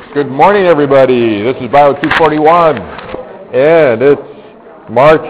Good morning, everybody. This is Bio 241, and it's March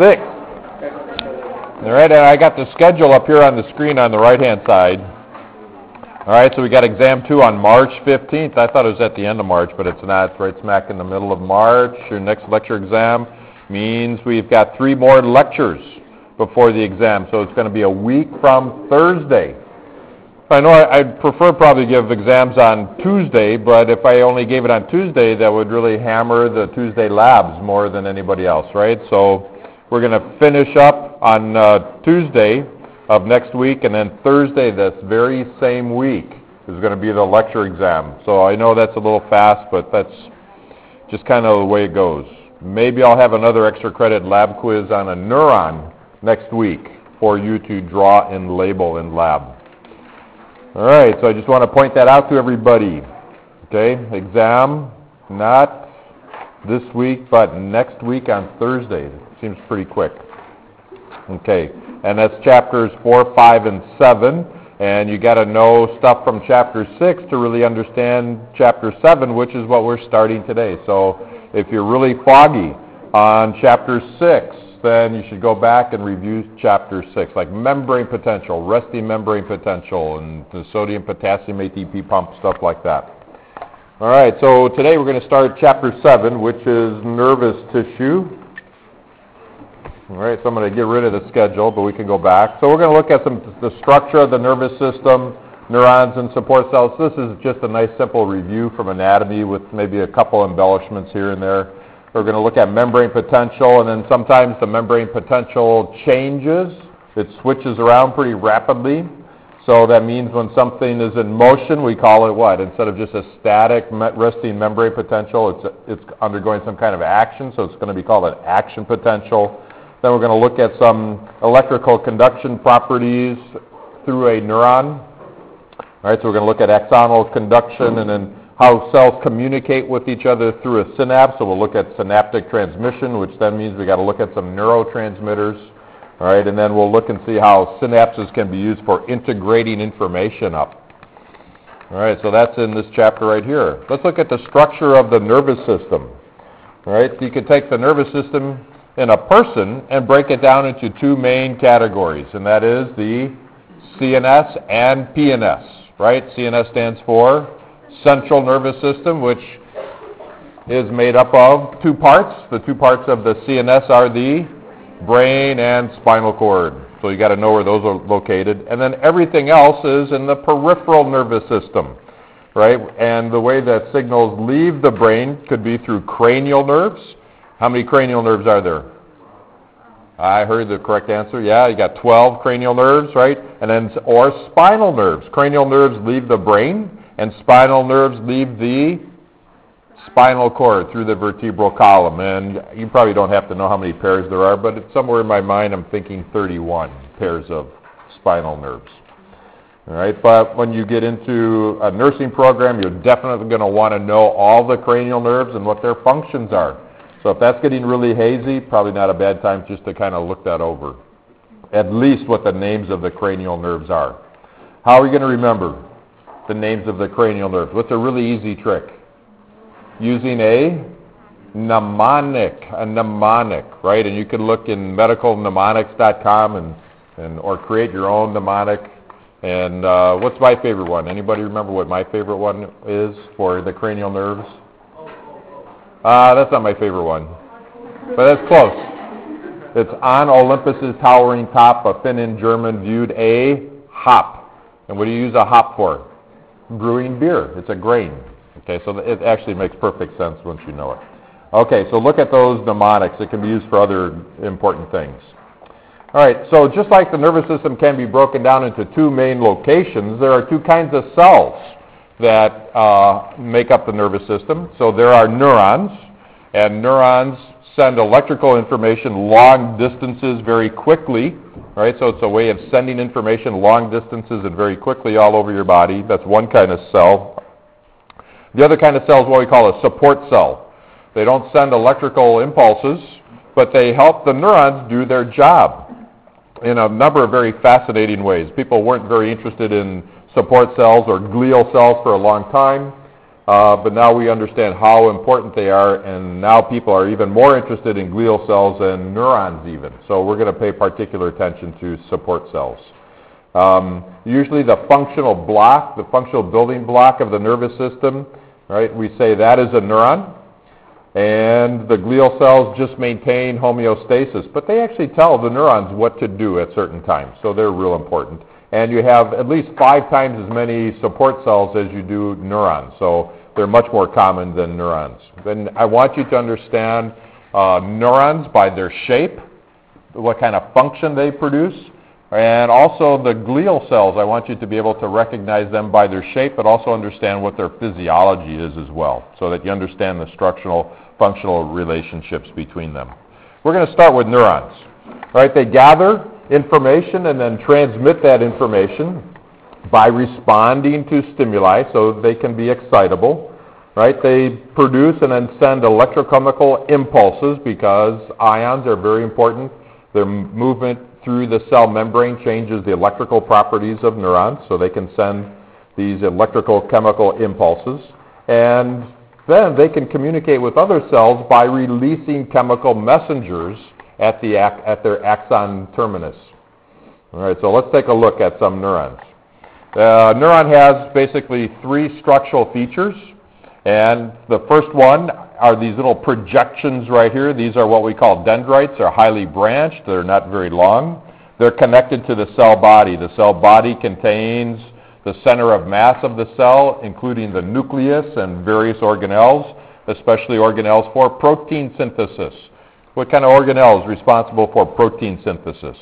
6th. All right, and I got the schedule up here on the screen on the right-hand side. All right, so we got exam 2 on March 15th. I thought it was at the end of March, but it's not. It's right smack in the middle of March. Your next lecture exam means we've got 3 more lectures before the exam, so it's going to be a week from Thursday. I know I'd prefer probably to give exams on Tuesday, but if I only gave it on Tuesday, that would really hammer the Tuesday labs more than anybody else, right? So we're going to finish up on Tuesday of next week, and then Thursday this very same week is going to be the lecture exam. So I know that's a little fast, but that's just kind of the way it goes. Maybe I'll have another extra credit lab quiz on a neuron next week for you to draw and label in lab. All right, so I just want to point that out to everybody. Okay, exam not this week, but next week on Thursday. It seems pretty quick. Okay, and that's chapters 4, 5, and 7. And you got to know stuff from chapter 6 to really understand chapter 7, which is what we're starting today. So if you're really foggy on chapter 6, then you should go back and review chapter 6, like membrane potential, resting membrane potential, and the sodium potassium ATP pump, stuff like that. All right, so today we're going to start chapter 7, which is nervous tissue. All right, so I'm going to get rid of the schedule, but we can go back. So we're going to look at the structure of the nervous system, neurons and support cells. This is just a nice simple review from anatomy with maybe a couple embellishments here and there. We're going to look at membrane potential, and then sometimes the membrane potential changes. It switches around pretty rapidly. So that means when something is in motion, we call it what? Instead of just a static resting membrane potential, it's undergoing some kind of action, so it's going to be called an action potential. Then we're going to look at some electrical conduction properties through a neuron. All right, so we're going to look at axonal conduction and then how cells communicate with each other through a synapse. So we'll look at synaptic transmission, which then means we got to look at some neurotransmitters. All right, and then we'll look and see how synapses can be used for integrating information up. All right, so that's in this chapter right here. Let's look at the structure of the nervous system. All right, so you can take the nervous system in a person and break it down into 2 main categories, and that is the CNS and PNS. Right, CNS stands for central nervous system, which is made up of 2 parts. The 2 parts of the CNS are the brain and spinal cord. So you got to know where those are located. And then everything else is in the peripheral nervous system, right? And the way that signals leave the brain could be through cranial nerves. How many cranial nerves are there? I heard the correct answer. Yeah, you got 12 cranial nerves, right? And then, or spinal nerves. Cranial nerves leave the brain, and spinal nerves leave the spinal cord through the vertebral column. And you probably don't have to know how many pairs there are, but it's somewhere in my mind I'm thinking 31 pairs of spinal nerves. All right, but when you get into a nursing program, you're definitely going to want to know all the cranial nerves and what their functions are. So if that's getting really hazy, probably not a bad time just to kind of look that over. At least what the names of the cranial nerves are. How are we going to remember the names of the cranial nerves? What's a really easy trick? Using a mnemonic, right? And you can look in medicalmnemonics.com or create your own mnemonic. And what's my favorite one? Anybody remember what my favorite one is for the cranial nerves? That's not my favorite one, but that's close. It's on Olympus's towering top, a Finn in German viewed a hop. And what do you use a hop for? Brewing beer. It's a grain. Okay, so it actually makes perfect sense once you know it. Okay, so look at those mnemonics. It can be used for other important things. All right, so just like the nervous system can be broken down into 2 main locations, there are 2 kinds of cells that make up the nervous system. So there are neurons, and neurons send electrical information long distances very quickly, right? So it's a way of sending information long distances and very quickly all over your body. That's one kind of cell. The other kind of cell is what we call a support cell. They don't send electrical impulses, but they help the neurons do their job in a number of very fascinating ways. People weren't very interested in support cells or glial cells for a long time. but now we understand how important they are, and now people are even more interested in glial cells and neurons even. So we're going to pay particular attention to support cells. Usually the functional block, the functional building block of the nervous system, right, we say that is a neuron. And the glial cells just maintain homeostasis, but they actually tell the neurons what to do at certain times, so they're real important. And you have at least 5 times as many support cells as you do neurons, so they're much more common than neurons. Then I want you to understand neurons by their shape, what kind of function they produce, and also the glial cells. I want you to be able to recognize them by their shape, but also understand what their physiology is as well, so that you understand the structural, functional relationships between them. We're going to start with neurons. Right? They gather information and then transmit that information by responding to stimuli, so they can be excitable. Right? They produce and then send electrochemical impulses because ions are very important. Their movement through the cell membrane changes the electrical properties of neurons, so they can send these electrical chemical impulses. And then they can communicate with other cells by releasing chemical messengers at their axon terminus. All right, so let's take a look at some neurons. A neuron has basically 3 structural features, and the first one are these little projections right here. These are what we call dendrites. They're highly branched. They're not very long. They're connected to the cell body. The cell body contains the center of mass of the cell, including the nucleus and various organelles, especially organelles for protein synthesis. What kind of organelle is responsible for protein synthesis?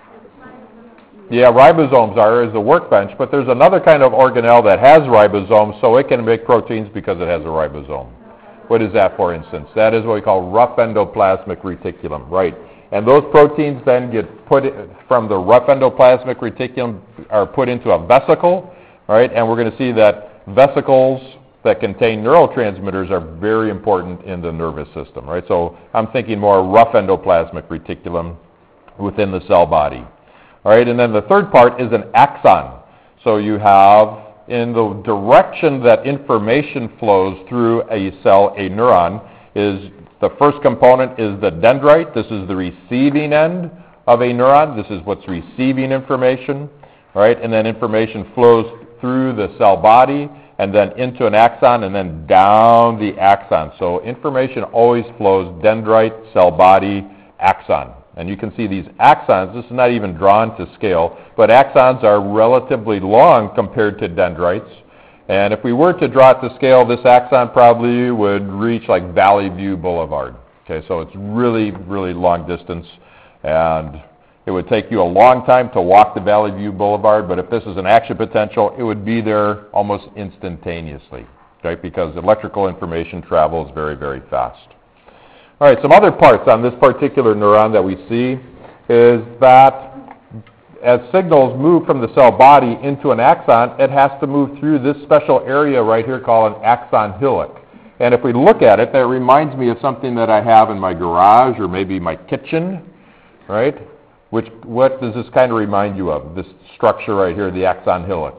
Yeah, ribosomes are the workbench, but there's another kind of organelle that has ribosomes, so it can make proteins because it has a ribosome. What is that, for instance? That is what we call rough endoplasmic reticulum, right? And those proteins then get from the rough endoplasmic reticulum are put into a vesicle, right? And we're going to see that vesicles that contain neurotransmitters are very important in the nervous system, right? So I'm thinking more rough endoplasmic reticulum within the cell body. All right, and then the third part is an axon. So you have, in the direction that information flows through a cell, a neuron, is the first component is the dendrite. This is the receiving end of a neuron. This is what's receiving information, right? And then information flows through the cell body and then into an axon and then down the axon. So information always flows dendrite, cell body, axon. And you can see these axons. This is not even drawn to scale, but axons are relatively long compared to dendrites. And if we were to draw it to scale, this axon probably would reach like Valley View Boulevard. Okay, so it's really, really long distance, and it would take you a long time to walk the Valley View Boulevard, but if this is an action potential, it would be there almost instantaneously, right, because electrical information travels very, very fast. All right, some other parts on this particular neuron that we see is that as signals move from the cell body into an axon, it has to move through this special area right here called an axon hillock. And if we look at it, that reminds me of something that I have in my garage or maybe my kitchen, right? What does this kind of remind you of, this structure right here, the axon hillock?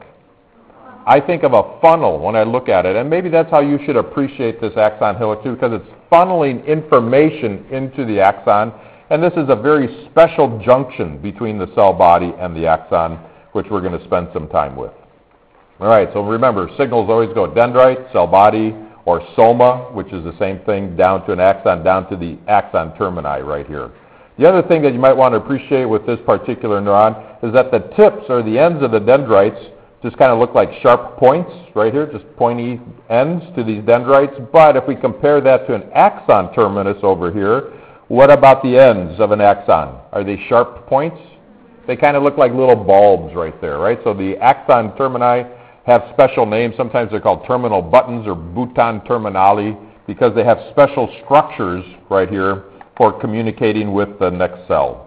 I think of a funnel when I look at it, and maybe that's how you should appreciate this axon hillock too, because it's funneling information into the axon, and this is a very special junction between the cell body and the axon, which we're going to spend some time with. All right, so remember, signals always go dendrite, cell body, or soma, which is the same thing, down to an axon, down to the axon termini right here. The other thing that you might want to appreciate with this particular neuron is that the tips or the ends of the dendrites just kind of look like sharp points right here, just pointy ends to these dendrites. But if we compare that to an axon terminus over here, what about the ends of an axon? Are they sharp points? They kind of look like little bulbs right there, right? So the axon termini have special names. Sometimes they're called terminal buttons or bouton terminali because they have special structures right here for communicating with the next cell.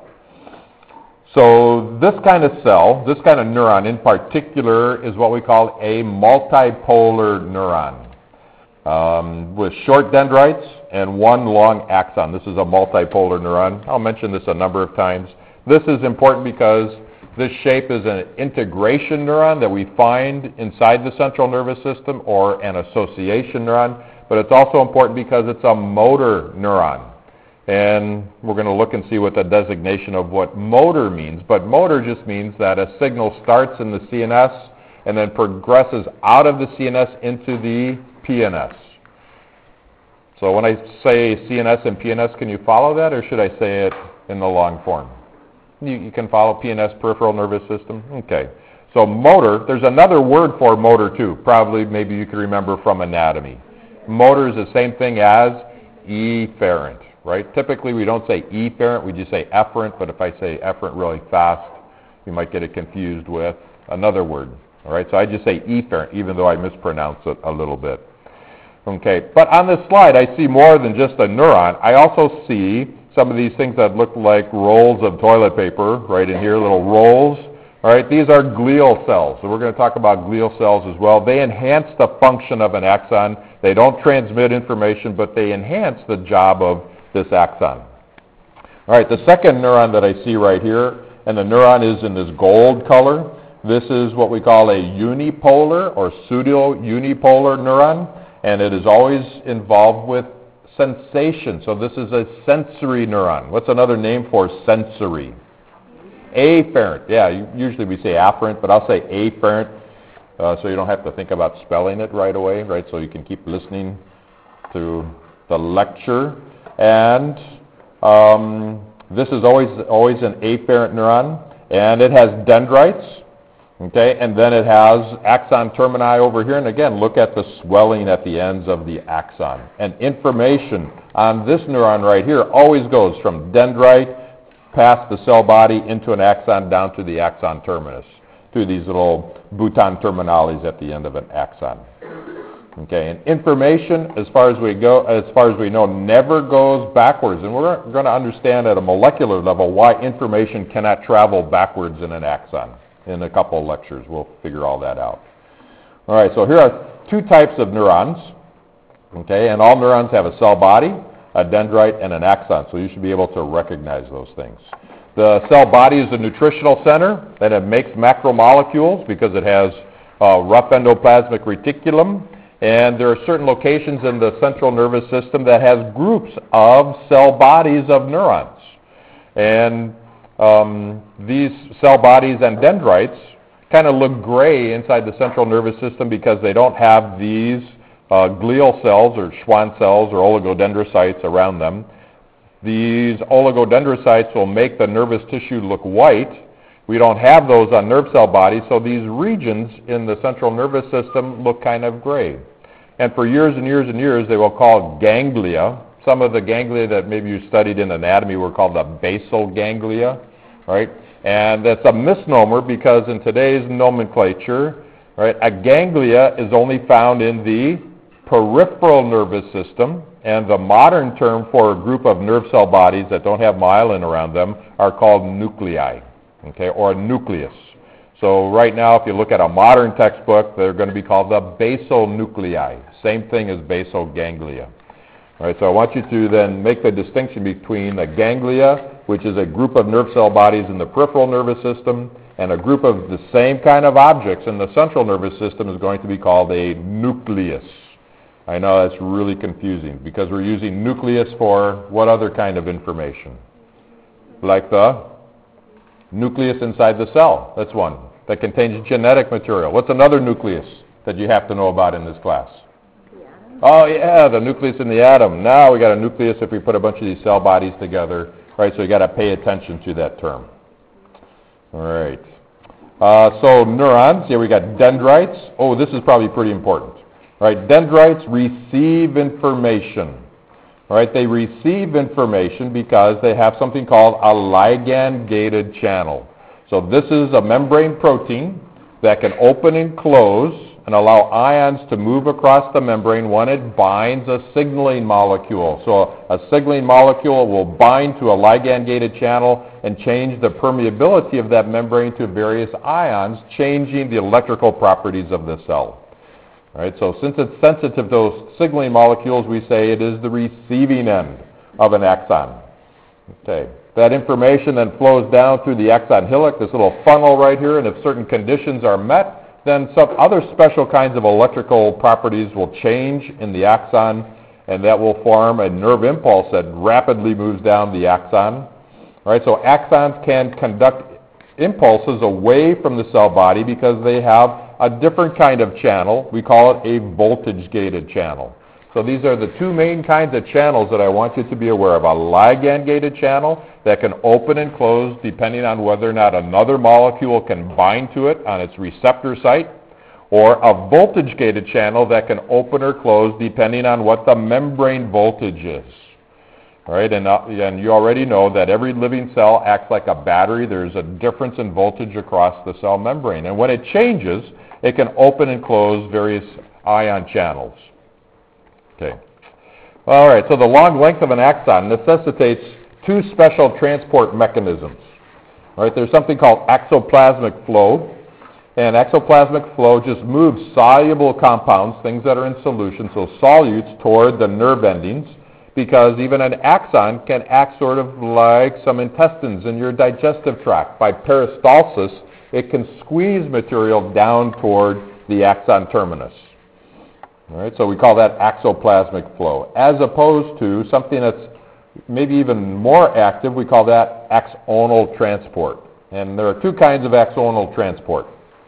So this kind of cell, this kind of neuron in particular, is what we call a multipolar neuron with short dendrites and one long axon. This is a multipolar neuron. I'll mention this a number of times. This is important because This shape is an integration neuron that we find inside the central nervous system, or an association neuron, but it's also important because it's a motor neuron. And we're going to look and see what the designation of what motor means. But motor just means that a signal starts in the CNS and then progresses out of the CNS into the PNS. So when I say CNS and PNS, can you follow that, or should I say it in the long form? You can follow PNS, peripheral nervous system? Okay. So motor, there's another word for motor too. Probably maybe you can remember from anatomy. Motor is the same thing as efferent, right? Typically we don't say efferent, we just say efferent, but if I say efferent really fast, you might get it confused with another word. All right, so I just say efferent, even though I mispronounce it a little bit. Okay, but on this slide I see more than just a neuron. I also see some of these things that look like rolls of toilet paper right in here, little rolls. All right, these are glial cells. So we're going to talk about glial cells as well. They enhance the function of an axon. They don't transmit information, but they enhance the job of this axon. All right, the second neuron that I see right here, and the neuron is in this gold color. This is what we call a unipolar or pseudo-unipolar neuron, and it is always involved with sensation. So this is a sensory neuron. What's another name for sensory? Afferent. Yeah, usually we say afferent, but I'll say afferent, so you don't have to think about spelling it right away, right? So you can keep listening to the lecture. And this is always an afferent neuron, and it has dendrites. Okay, and then it has axon termini over here, and again, look at the swelling at the ends of the axon. And information on this neuron right here always goes from dendrite past the cell body into an axon down to the axon terminus, through these little Bouton terminales at the end of an axon. Okay, and information, as far as we know, never goes backwards, and we're going to understand at a molecular level why information cannot travel backwards in an axon. In a couple of lectures, we'll figure all that out. All right, so here are two types of neurons, okay, and all neurons have a cell body, a dendrite, and an axon, so you should be able to recognize those things. The cell body is the nutritional center, and it makes macromolecules because it has rough endoplasmic reticulum, and there are certain locations in the central nervous system that has groups of cell bodies of neurons. And these cell bodies and dendrites kind of look gray inside the central nervous system because they don't have these glial cells or Schwann cells or oligodendrocytes around them. These oligodendrocytes will make the nervous tissue look white. We don't have those on nerve cell bodies, so these regions in the central nervous system look kind of gray. And for years and years and years, they were called ganglia. Some of the ganglia that maybe you studied in anatomy were called the basal ganglia. Right? And that's a misnomer because in today's nomenclature, right, a ganglia is only found in the peripheral nervous system, and the modern term for a group of nerve cell bodies that don't have myelin around them are called nuclei, okay, or a nucleus. So right now, if you look at a modern textbook, they're going to be called the basal nuclei, same thing as basal ganglia. All right, so I want you to then make the distinction between a ganglia, which is a group of nerve cell bodies in the peripheral nervous system, and a group of the same kind of objects in the central nervous system is going to be called a nucleus. I know that's really confusing because we're using nucleus for what other kind of information? Like the nucleus inside the cell. That's one. That contains genetic material. What's another nucleus that you have to know about in this class? Oh yeah, the nucleus in the atom. Now we got a nucleus if we put a bunch of these cell bodies together, right? So you got to pay attention to that term. All right. So neurons. Here we got dendrites. Oh, this is probably pretty important. Right? Dendrites receive information. Right? They receive information because they have something called a ligand-gated channel. So this is a membrane protein that can open and close and allow ions to move across the membrane when it binds a signaling molecule. So a signaling molecule will bind to a ligand-gated channel and change the permeability of that membrane to various ions, changing the electrical properties of the cell. All right, so since it's sensitive to those signaling molecules, we say it is the receiving end of an axon. Okay. That information then flows down through the axon hillock, this little funnel right here, and if certain conditions are met, then some other special kinds of electrical properties will change in the axon, and that will form a nerve impulse that rapidly moves down the axon. All right, so axons can conduct impulses away from the cell body because they have a different kind of channel. We call it a voltage-gated channel. So these are the two main kinds of channels that I want you to be aware of. A ligand-gated channel that can open and close depending on whether or not another molecule can bind to it on its receptor site, or a voltage-gated channel that can open or close depending on what the membrane voltage is. All right, and you already know that every living cell acts like a battery. There's a difference in voltage across the cell membrane. And when it changes, it can open and close various ion channels. Okay. All right, so the long length of an axon necessitates two special transport mechanisms. All right, there's something called exoplasmic flow. And exoplasmic flow just moves soluble compounds, things that are in solution, so solutes, toward the nerve endings, because even an axon can act sort of like some intestines in your digestive tract. By peristalsis, it can squeeze material down toward the axon terminus. All right, so we call that exoplasmic flow. As opposed to something that's maybe even more active, we call that axonal transport. And there are two kinds of axonal transport.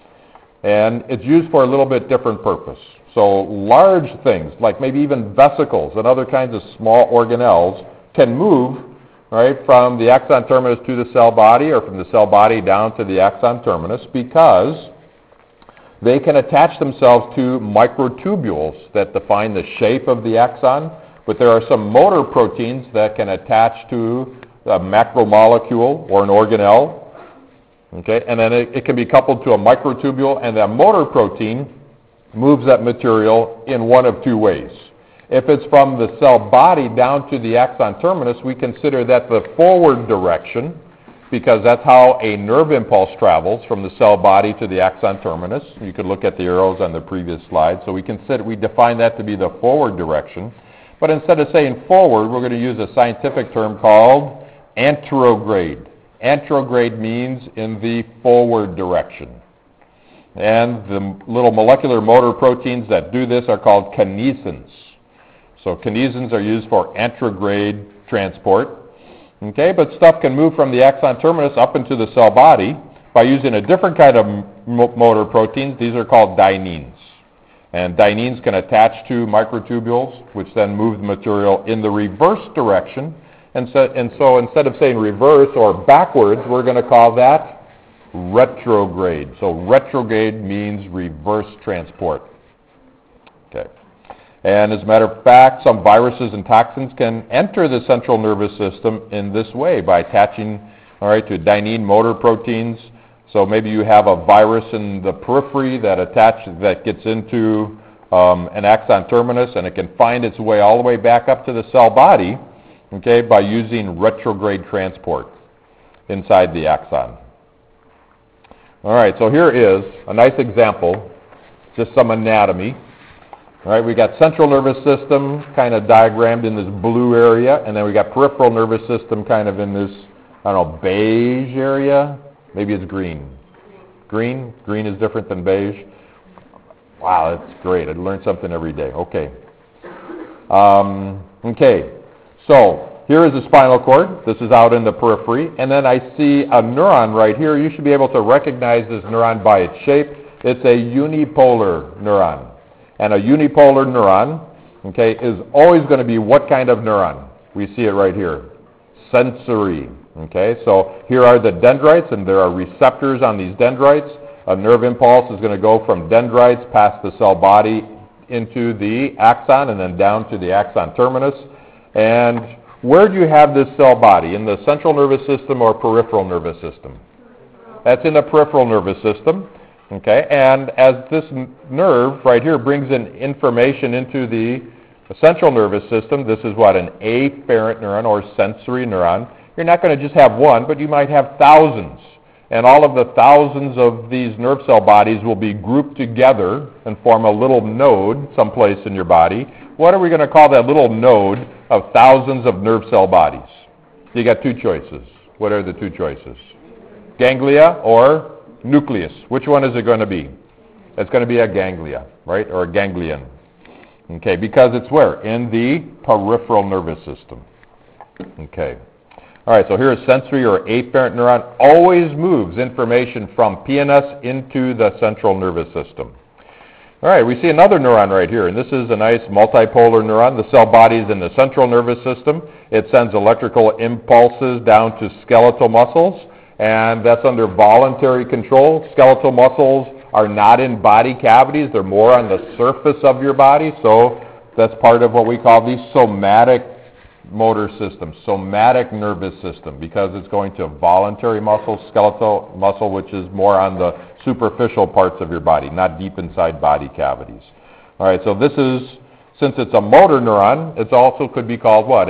And it's used for a little bit different purpose. So large things, like maybe even vesicles and other kinds of small organelles, can move right from the axon terminus to the cell body, or from the cell body down to the axon terminus, because they can attach themselves to microtubules that define the shape of the axon, but there are some motor proteins that can attach to a macromolecule or an organelle. Okay, and then it can be coupled to a microtubule, and that motor protein moves that material in one of two ways. If it's from the cell body down to the axon terminus, we consider that the forward direction, because that's how a nerve impulse travels from the cell body to the axon terminus. You could look at the arrows on the previous slide. So we define that to be the forward direction. But instead of saying forward, we're going to use a scientific term called anterograde. Anterograde means in the forward direction. And the little molecular motor proteins that do this are called kinesins. So kinesins are used for anterograde transport. Okay, but stuff can move from the axon terminus up into the cell body by using a different kind of motor proteins. These are called dyneins. And dyneins can attach to microtubules, which then move the material in the reverse direction. And so instead of saying reverse or backwards, we're going to call that retrograde. So retrograde means reverse transport. Okay. And as a matter of fact, some viruses and toxins can enter the central nervous system in this way by attaching, to dynein motor proteins. So maybe you have a virus in the periphery that gets into an axon terminus, and it can find its way all the way back up to the cell body, by using retrograde transport inside the axon. All right, so here is a nice example, just some anatomy. All right, we got central nervous system kind of diagrammed in this blue area, and then we got peripheral nervous system kind of in this, beige area. Maybe it's green. Green? Green is different than beige? Wow, that's great. I learn something every day. Okay. So here is the spinal cord. This is out in the periphery. And then I see a neuron right here. You should be able to recognize this neuron by its shape. It's a unipolar neuron. And a unipolar neuron, is always going to be what kind of neuron? We see it right here. Sensory. So here are the dendrites, and there are receptors on these dendrites. A nerve impulse is going to go from dendrites past the cell body into the axon and then down to the axon terminus. And where do you have this cell body? In the central nervous system or peripheral nervous system? That's in the peripheral nervous system. And as this nerve right here brings in information into the central nervous system, this is what, an afferent neuron or sensory neuron. You're not going to just have one, but you might have thousands. And all of the thousands of these nerve cell bodies will be grouped together and form a little node someplace in your body. What are we going to call that little node of thousands of nerve cell bodies? You got two choices. What are the two choices? Ganglia or nucleus. Which one is it going to be? It's going to be a ganglia, right, or a ganglion. Okay, because it's where? In the peripheral nervous system. Okay. All right, so here is sensory or afferent neuron. Always moves information from PNS into the central nervous system. All right, we see another neuron right here, and this is a nice multipolar neuron. The cell body is in the central nervous system. It sends electrical impulses down to skeletal muscles, and that's under voluntary control. Skeletal muscles are not in body cavities. They're more on the surface of your body, so that's part of what we call the somatic motor system, somatic nervous system, because it's going to voluntary muscle, skeletal muscle, which is more on the superficial parts of your body, not deep inside body cavities. All right, so this is, since it's a motor neuron, it also could be called what?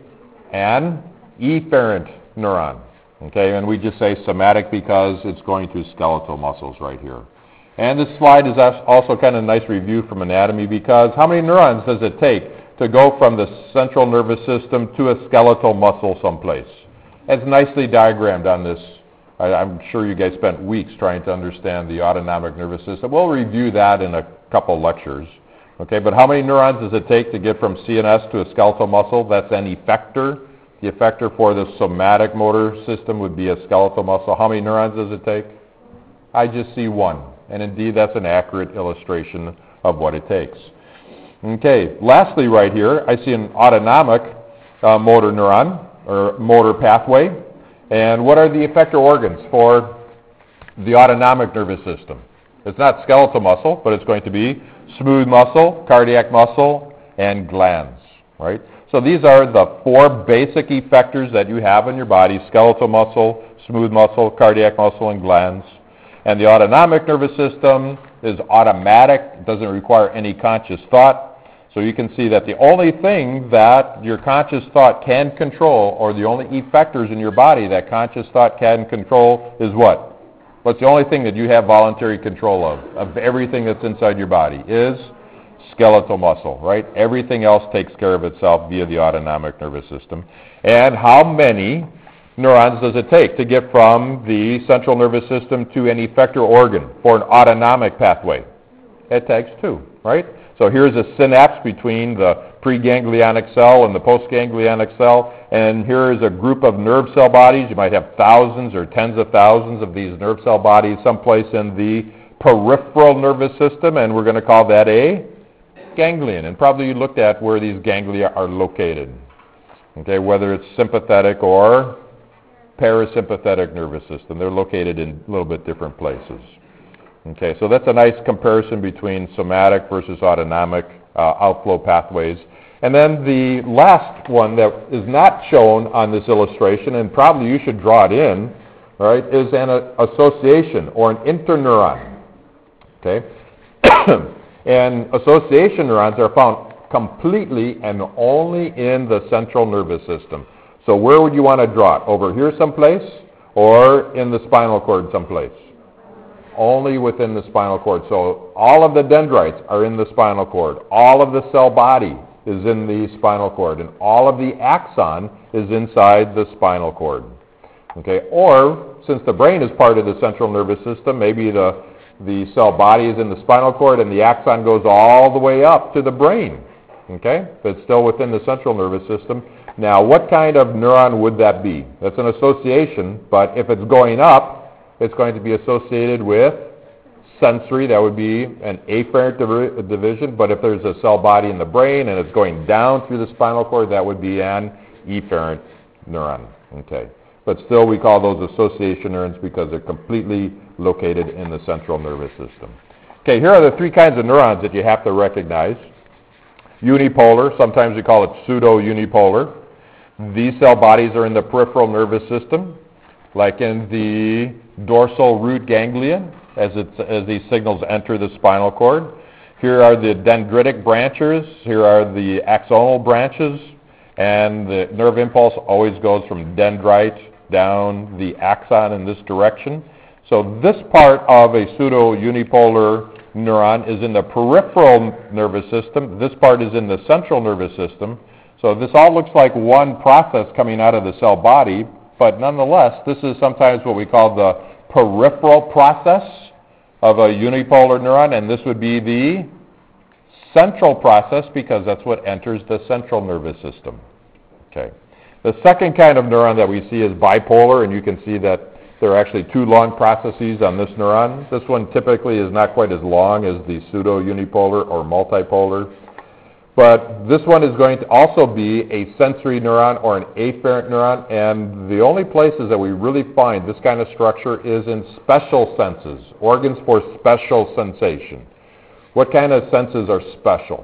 An efferent neuron. Okay, and we just say somatic because it's going to skeletal muscles right here. And this slide is also kind of a nice review from anatomy, because how many neurons does it take to go from the central nervous system to a skeletal muscle someplace? It's nicely diagrammed on this. I'm sure you guys spent weeks trying to understand the autonomic nervous system. We'll review that in a couple lectures. Okay, but how many neurons does it take to get from CNS to a skeletal muscle? That's an effector. The effector for the somatic motor system would be a skeletal muscle. How many neurons does it take? I just see one. And indeed, that's an accurate illustration of what it takes. Okay, lastly right here, I see an autonomic motor neuron, or motor pathway. And what are the effector organs for the autonomic nervous system? It's not skeletal muscle, but it's going to be smooth muscle, cardiac muscle, and glands, right? So these are the four basic effectors that you have in your body: skeletal muscle, smooth muscle, cardiac muscle, and glands. And the autonomic nervous system is automatic. It doesn't require any conscious thought. So you can see that the only thing that your conscious thought can control, or the only effectors in your body that conscious thought can control, is what? What's the only thing that you have voluntary control of everything that's inside your body? Is skeletal muscle, right? Everything else takes care of itself via the autonomic nervous system. And how many neurons does it take to get from the central nervous system to an effector organ for an autonomic pathway? It takes two, right? So here's a synapse between the preganglionic cell and the postganglionic cell, and here is a group of nerve cell bodies. You might have thousands or tens of thousands of these nerve cell bodies someplace in the peripheral nervous system, and we're going to call that a ganglion. And probably you looked at where these ganglia are located, okay, whether it's sympathetic or parasympathetic nervous system. They're located in a little bit different places. Okay, so that's a nice comparison between somatic versus autonomic outflow pathways. And then the last one that is not shown on this illustration, and probably you should draw it in, right, is an association or an interneuron. Okay, and association neurons are found completely and only in the central nervous system. So where would you want to draw it? Over here someplace, or in the spinal cord someplace? Only within the spinal cord. So all of the dendrites are in the spinal cord. All of the cell body is in the spinal cord. And all of the axon is inside the spinal cord. Okay? Or, since the brain is part of the central nervous system, maybe the cell body is in the spinal cord and the axon goes all the way up to the brain. Okay? But it's still within the central nervous system. Now, what kind of neuron would that be? That's an association, but if it's going up, it's going to be associated with sensory. That would be an afferent division. But if there's a cell body in the brain and it's going down through the spinal cord, that would be an efferent neuron. Okay. But still, we call those association neurons because they're completely located in the central nervous system. Okay, here are the three kinds of neurons that you have to recognize. Unipolar, sometimes we call it pseudo-unipolar. These cell bodies are in the peripheral nervous system, like in the dorsal root ganglion, as these signals enter the spinal cord. Here are the dendritic branches. Here are the axonal branches. And the nerve impulse always goes from dendrite down the axon in this direction. So this part of a pseudo-unipolar neuron is in the peripheral nervous system. This part is in the central nervous system. So this all looks like one process coming out of the cell body, but nonetheless, this is sometimes what we call the peripheral process of a unipolar neuron, and this would be the central process because that's what enters the central nervous system. Okay. The second kind of neuron that we see is bipolar, and you can see that there are actually two long processes on this neuron. This one typically is not quite as long as the pseudo-unipolar or multipolar. But this one is going to also be a sensory neuron or an afferent neuron, and the only places that we really find this kind of structure is in special senses, organs for special sensation. What kind of senses are special?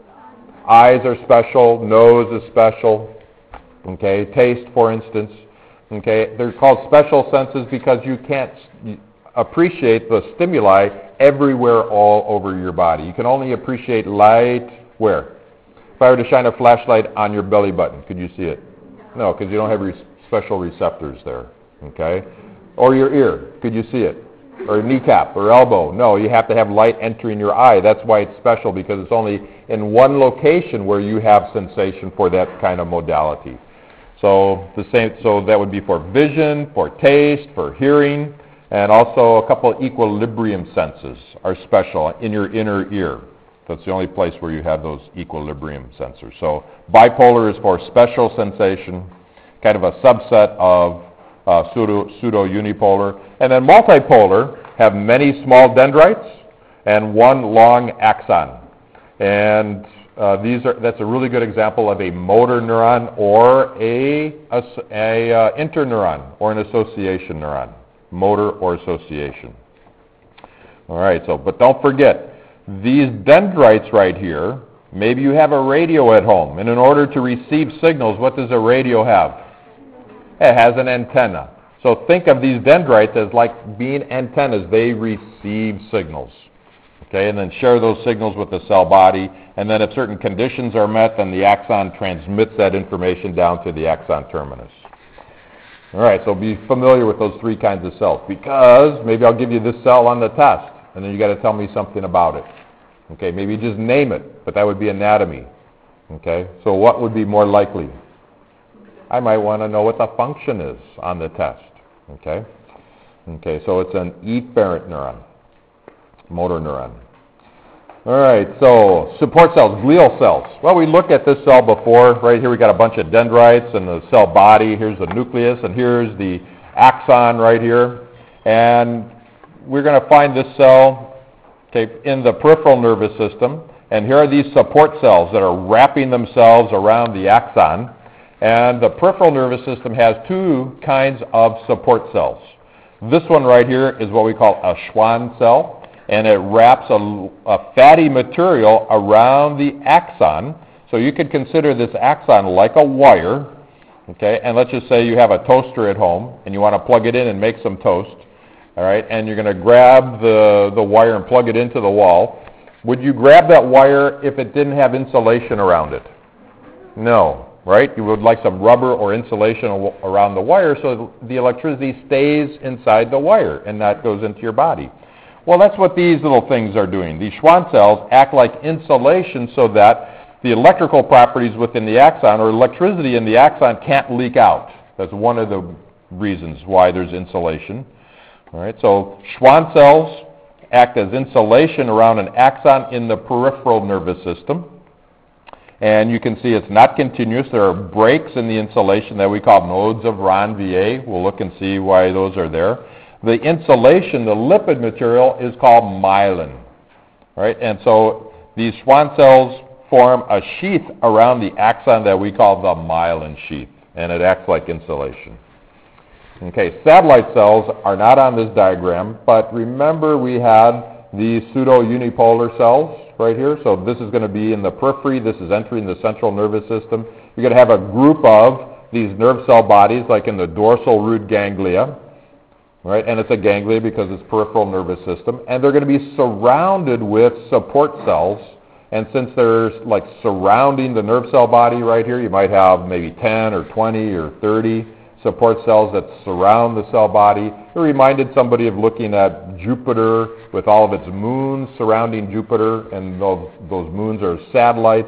Eyes are special, nose is special, okay, taste, for instance. Okay, they're called special senses because you can't appreciate the stimuli everywhere all over your body. You can only appreciate light where? If I were to shine a flashlight on your belly button, could you see it? No, because you don't have special receptors there. Okay? Or your ear, could you see it? Or kneecap or elbow? No, you have to have light entering your eye. That's why it's special, because it's only in one location where you have sensation for that kind of modality. So that would be for vision, for taste, for hearing, and also a couple of equilibrium senses are special in your inner ear. That's the only place where you have those equilibrium sensors. So bipolar is for special sensation, kind of a subset of pseudo-unipolar. And then multipolar have many small dendrites and one long axon. And that's a really good example of a motor neuron or a interneuron or an association neuron, motor or association. All right, but don't forget, these dendrites right here, maybe you have a radio at home, and in order to receive signals, what does a radio have? It has an antenna. So think of these dendrites as like being antennas. They receive signals, okay, and then share those signals with the cell body, and then if certain conditions are met, then the axon transmits that information down to the axon terminus. All right, so be familiar with those three kinds of cells, because maybe I'll give you this cell on the test, and then you got to tell me something about it. Okay, maybe just name it, but that would be anatomy. Okay, so what would be more likely? I might want to know what the function is on the test. Okay, so it's an efferent neuron, motor neuron. All right, so support cells, glial cells. Well, we looked at this cell before. Right here we got a bunch of dendrites and the cell body. Here's the nucleus, and here's the axon right here. And we're going to find this cell in the peripheral nervous system. And here are these support cells that are wrapping themselves around the axon. And the peripheral nervous system has two kinds of support cells. This one right here is what we call a Schwann cell, and it wraps a fatty material around the axon. So you could consider this axon like a wire, okay? And let's just say you have a toaster at home, and you want to plug it in and make some toast, all right? And you're going to grab the wire and plug it into the wall. Would you grab that wire if it didn't have insulation around it? No. Right? You would like some rubber or insulation around the wire so the electricity stays inside the wire and not goes into your body. Well, that's what these little things are doing. These Schwann cells act like insulation so that the electrical properties within the axon or electricity in the axon can't leak out. That's one of the reasons why there's insulation. All right, so Schwann cells act as insulation around an axon in the peripheral nervous system. And you can see it's not continuous. There are breaks in the insulation that we call nodes of Ranvier. We'll look and see why those are there. The insulation, the lipid material, is called myelin. Right? And so these Schwann cells form a sheath around the axon that we call the myelin sheath, and it acts like insulation. Okay, satellite cells are not on this diagram, but remember we had these pseudo-unipolar cells right here. So this is going to be in the periphery. This is entering the central nervous system. You're going to have a group of these nerve cell bodies, like in the dorsal root ganglia, right? And it's a ganglia because it's peripheral nervous system. And they're going to be surrounded with support cells. And since they're like surrounding the nerve cell body right here, you might have maybe 10 or 20 or 30 support cells that surround the cell body. It reminded somebody of looking at Jupiter with all of its moons surrounding Jupiter, and those moons are satellites.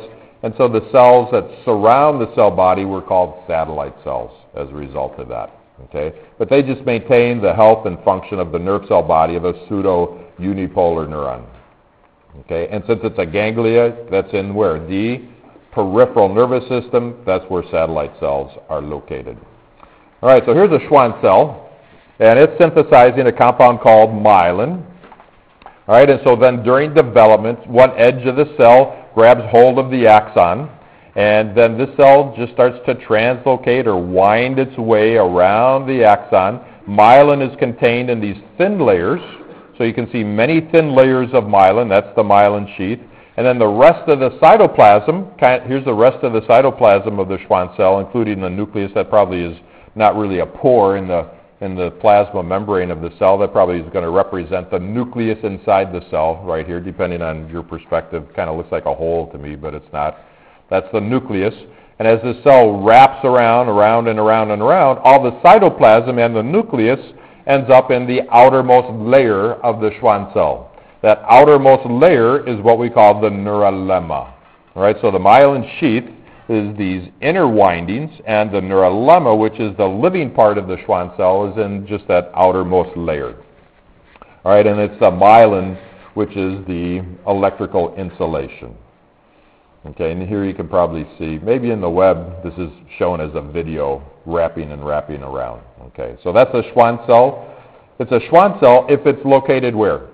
And so the cells that surround the cell body were called satellite cells as a result of that. Okay? But they just maintain the health and function of the nerve cell body of a pseudo-unipolar neuron. Okay? And since it's a ganglia, that's in where? The peripheral nervous system, that's where satellite cells are located. All right, so here's a Schwann cell, and it's synthesizing a compound called myelin. All right, and so then during development, one edge of the cell grabs hold of the axon, and then this cell just starts to translocate or wind its way around the axon. Myelin is contained in these thin layers, so you can see many thin layers of myelin. That's the myelin sheath. And then the rest of the cytoplasm, here's the rest of the cytoplasm of the Schwann cell, including the nucleus. That probably is not really a pore in the plasma membrane of the cell. That probably is going to represent the nucleus inside the cell right here, depending on your perspective. Kind of looks like a hole to me, but it's not. That's the nucleus. And as the cell wraps around and around, all the cytoplasm and the nucleus ends up in the outermost layer of the Schwann cell. That outermost layer is what we call the neuralemma. All right, so the myelin sheath is these inner windings, and the neuralemma, which is the living part of the Schwann cell, is in just that outermost layer. All right, and it's the myelin, which is the electrical insulation. Okay, and here you can probably see, maybe in the web, this is shown as a video wrapping around. Okay, so that's a Schwann cell. It's a Schwann cell if it's located where?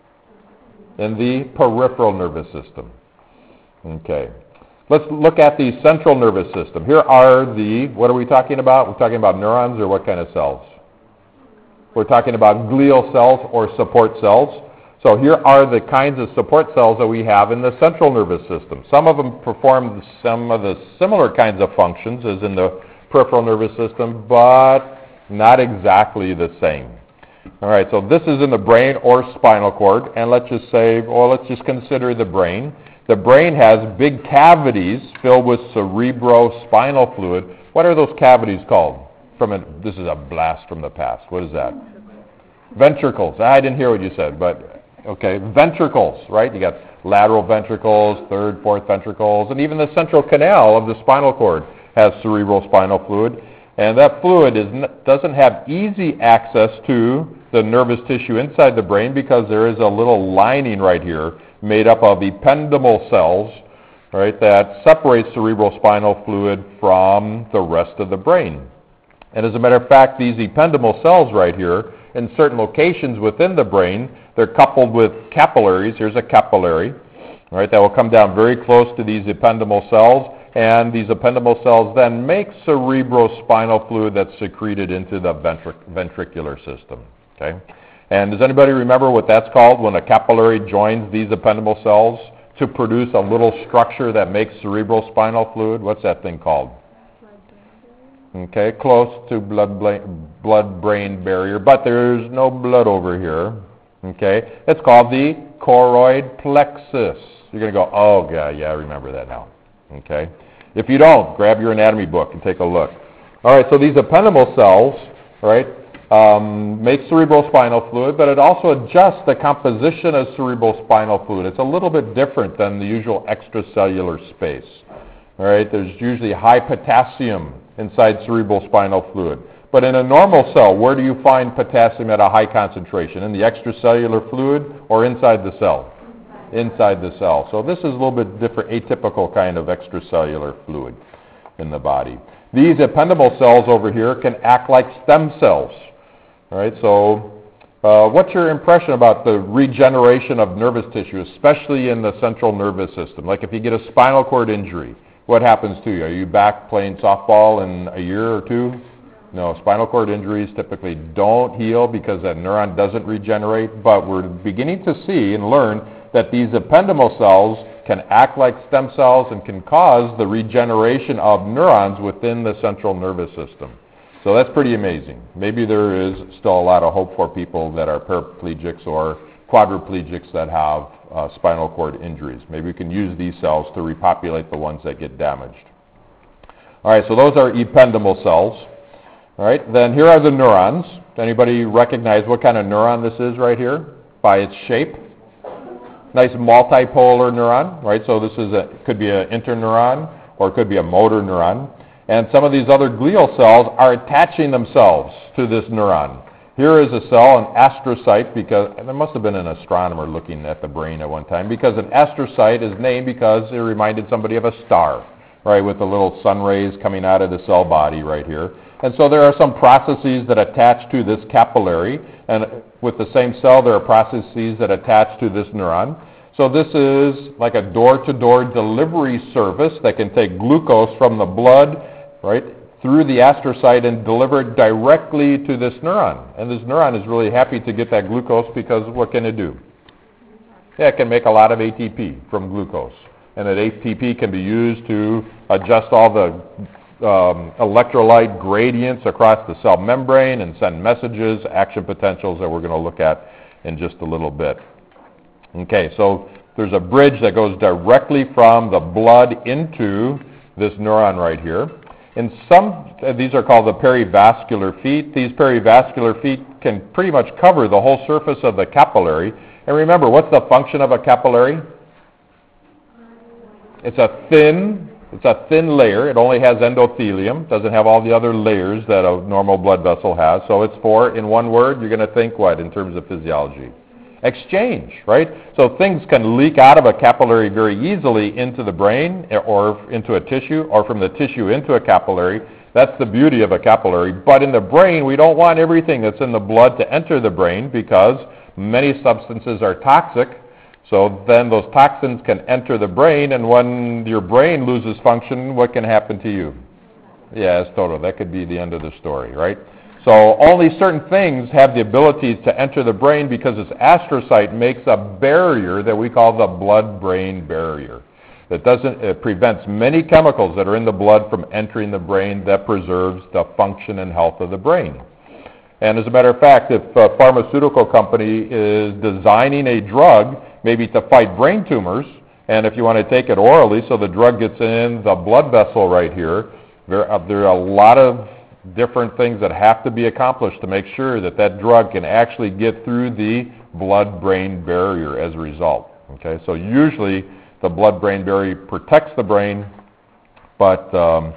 In the peripheral nervous system. Okay. Let's look at the central nervous system. Here are what are we talking about? We're talking about neurons or what kind of cells? We're talking about glial cells or support cells. So here are the kinds of support cells that we have in the central nervous system. Some of them perform some of the similar kinds of functions as in the peripheral nervous system, but not exactly the same. All right, so this is in the brain or spinal cord, and let's just consider the brain. The brain has big cavities filled with cerebrospinal fluid. What are those cavities called? This is a blast from the past. What is that? Ventricles. I didn't hear what you said, but okay, ventricles, right? You got lateral ventricles, third, fourth ventricles, and even the central canal of the spinal cord has cerebrospinal fluid. And that fluid doesn't have easy access to the nervous tissue inside the brain because there is a little lining right here made up of ependymal cells, right, that separates cerebrospinal fluid from the rest of the brain. And as a matter of fact, these ependymal cells right here, in certain locations within the brain, they're coupled with capillaries. Here's a capillary, right, that will come down very close to these ependymal cells. And these ependymal cells then make cerebrospinal fluid that's secreted into the ventricular system. Okay? And does anybody remember what that's called when a capillary joins these ependymal cells to produce a little structure that makes cerebrospinal fluid? What's that thing called? Okay, close to blood-brain barrier, but there's no blood over here. Okay? It's called the choroid plexus. You're going to go, oh, yeah, I remember that now. Okay? If you don't, grab your anatomy book and take a look. All right, so these ependymal cells, right, make cerebrospinal fluid, but it also adjusts the composition of cerebrospinal fluid. It's a little bit different than the usual extracellular space. All right, there's usually high potassium inside cerebrospinal fluid. But in a normal cell, where do you find potassium at a high concentration? In the extracellular fluid or inside the cell? Inside the cell. So this is a little bit different, atypical kind of extracellular fluid in the body. These ependymal cells over here can act like stem cells. All right, so what's your impression about the regeneration of nervous tissue, especially in the central nervous system? Like if you get a spinal cord injury, what happens to you? Are you back playing softball in a year or two? No, spinal cord injuries typically don't heal because that neuron doesn't regenerate, but we're beginning to see and learn that these ependymal cells can act like stem cells and can cause the regeneration of neurons within the central nervous system. So that's pretty amazing. Maybe there is still a lot of hope for people that are paraplegics or quadriplegics that have spinal cord injuries. Maybe we can use these cells to repopulate the ones that get damaged. All right, so those are ependymal cells. All right, then here are the neurons. Anybody recognize what kind of neuron this is right here by its shape? nice multipolar neuron, right? So this is could be an interneuron or it could be a motor neuron. And some of these other glial cells are attaching themselves to this neuron. Here is a cell, an astrocyte, because and there must have been an astronomer looking at the brain at one time, because an astrocyte is named because it reminded somebody of a star, right, with the little sun rays coming out of the cell body right here. And so there are some processes that attach to this capillary, and with the same cell there are processes that attach to this neuron. So this is like a door-to-door delivery service that can take glucose from the blood, right, through the astrocyte and deliver it directly to this neuron. And this neuron is really happy to get that glucose because what can it do? Yeah, it can make a lot of ATP from glucose. And that ATP can be used to adjust all the electrolyte gradients across the cell membrane and send messages, action potentials that we're going to look at in just a little bit. Okay, so there's a bridge that goes directly from the blood into this neuron right here. In some, these are called the perivascular feet. These perivascular feet can pretty much cover the whole surface of the capillary. And remember, what's the function of a capillary? It's a thin layer. It only has endothelium. Doesn't have all the other layers that a normal blood vessel has. So it's for, in one word, you're going to think what in terms of physiology? Exchange, right? So things can leak out of a capillary very easily into the brain or into a tissue or from the tissue into a capillary. That's the beauty of a capillary. But in the brain, we don't want everything that's in the blood to enter the brain because many substances are toxic. So then those toxins can enter the brain, and when your brain loses function, what can happen to you? Yeah, it's total. That could be the end of the story, right? So only certain things have the ability to enter the brain because this astrocyte makes a barrier that we call the blood-brain barrier. It prevents many chemicals that are in the blood from entering the brain that preserves the function and health of the brain. And as a matter of fact, if a pharmaceutical company is designing a drug, maybe to fight brain tumors, and if you want to take it orally so the drug gets in the blood vessel right here, there are a lot of different things that have to be accomplished to make sure that that drug can actually get through the blood-brain barrier as a result. Okay, so usually the blood-brain barrier protects the brain, but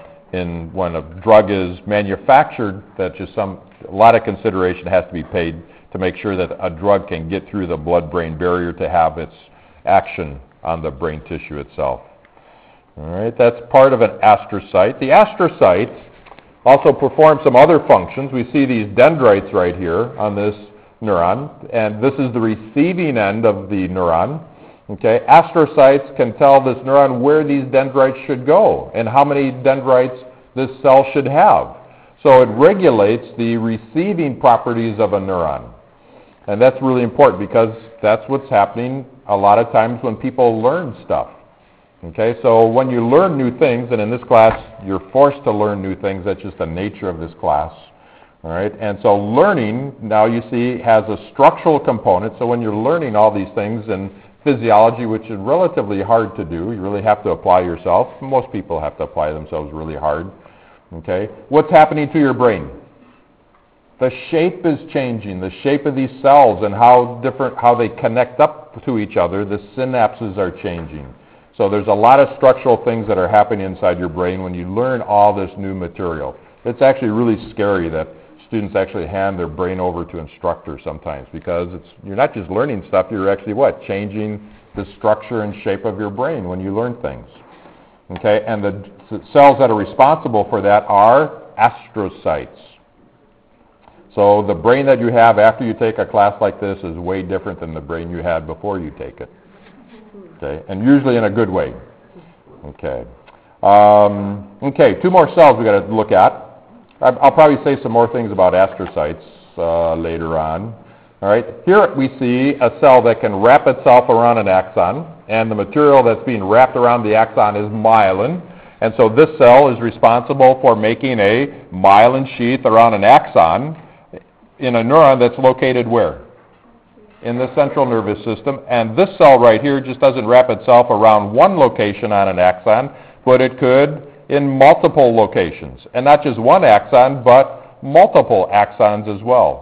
when a drug is manufactured, that's just a lot of consideration has to be paid to make sure that a drug can get through the blood-brain barrier to have its action on the brain tissue itself. All right, that's part of an astrocyte. The astrocyte also performs some other functions. We see these dendrites right here on this neuron, and this is the receiving end of the neuron. Okay, astrocytes can tell this neuron where these dendrites should go and how many dendrites this cell should have. So it regulates the receiving properties of a neuron. And that's really important because that's what's happening a lot of times when people learn stuff. Okay, so when you learn new things, and in this class you're forced to learn new things, that's just the nature of this class. All right, and so learning, now you see, has a structural component. So when you're learning all these things in physiology, which is relatively hard to do, you really have to apply yourself. Most people have to apply themselves really hard. Okay, what's happening to your brain? The shape is changing, the shape of these cells and how they connect up to each other. The synapses are changing. So there's a lot of structural things that are happening inside your brain when you learn all this new material. It's actually really scary that students actually hand their brain over to instructors sometimes because you're not just learning stuff, you're actually changing the structure and shape of your brain when you learn things. Okay, and the cells that are responsible for that are astrocytes. So the brain that you have after you take a class like this is way different than the brain you had before you take it. Okay, and usually in a good way. Okay. Okay, two more cells we got to look at. I'll probably say some more things about astrocytes later on. All right, here we see a cell that can wrap itself around an axon, and the material that's being wrapped around the axon is myelin. And so this cell is responsible for making a myelin sheath around an axon in a neuron that's located where? In the central nervous system. And this cell right here just doesn't wrap itself around one location on an axon, but it could in multiple locations. And not just one axon, but multiple axons as well.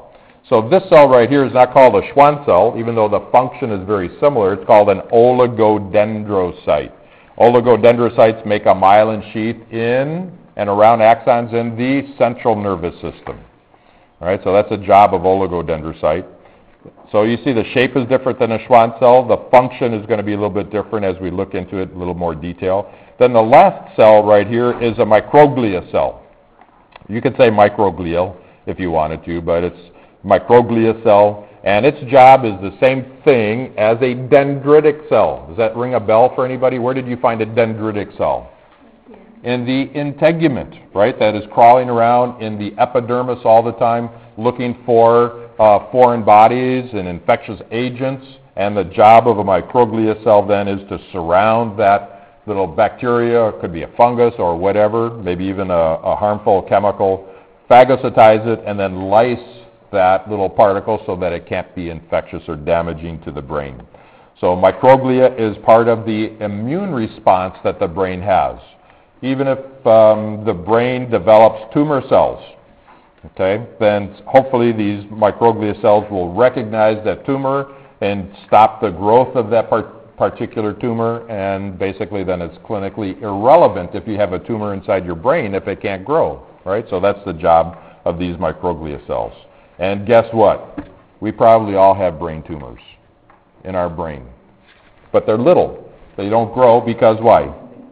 So this cell right here is not called a Schwann cell, even though the function is very similar. It's called an oligodendrocyte. Oligodendrocytes make a myelin sheath in and around axons in the central nervous system. All right, so that's a job of oligodendrocyte. So you see the shape is different than a Schwann cell. The function is going to be a little bit different as we look into it in a little more detail. Then the last cell right here is a microglia cell. You could say microglial if you wanted to, but it's microglia cell. And its job is the same thing as a dendritic cell. Does that ring a bell for anybody? Where did you find a dendritic cell? In the integument, right? That is crawling around in the epidermis all the time, looking for foreign bodies and infectious agents. And the job of a microglia cell then is to surround that little bacteria, it could be a fungus or whatever, maybe even a harmful chemical, phagocytize it, and then lyse that little particle so that it can't be infectious or damaging to the brain. So microglia is part of the immune response that the brain has. Even if the brain develops tumor cells, okay, then hopefully these microglia cells will recognize that tumor and stop the growth of that particular tumor, and basically then it's clinically irrelevant if you have a tumor inside your brain if it can't grow, right? So that's the job of these microglia cells. And guess what? We probably all have brain tumors in our brain. But they're little. They don't grow because why?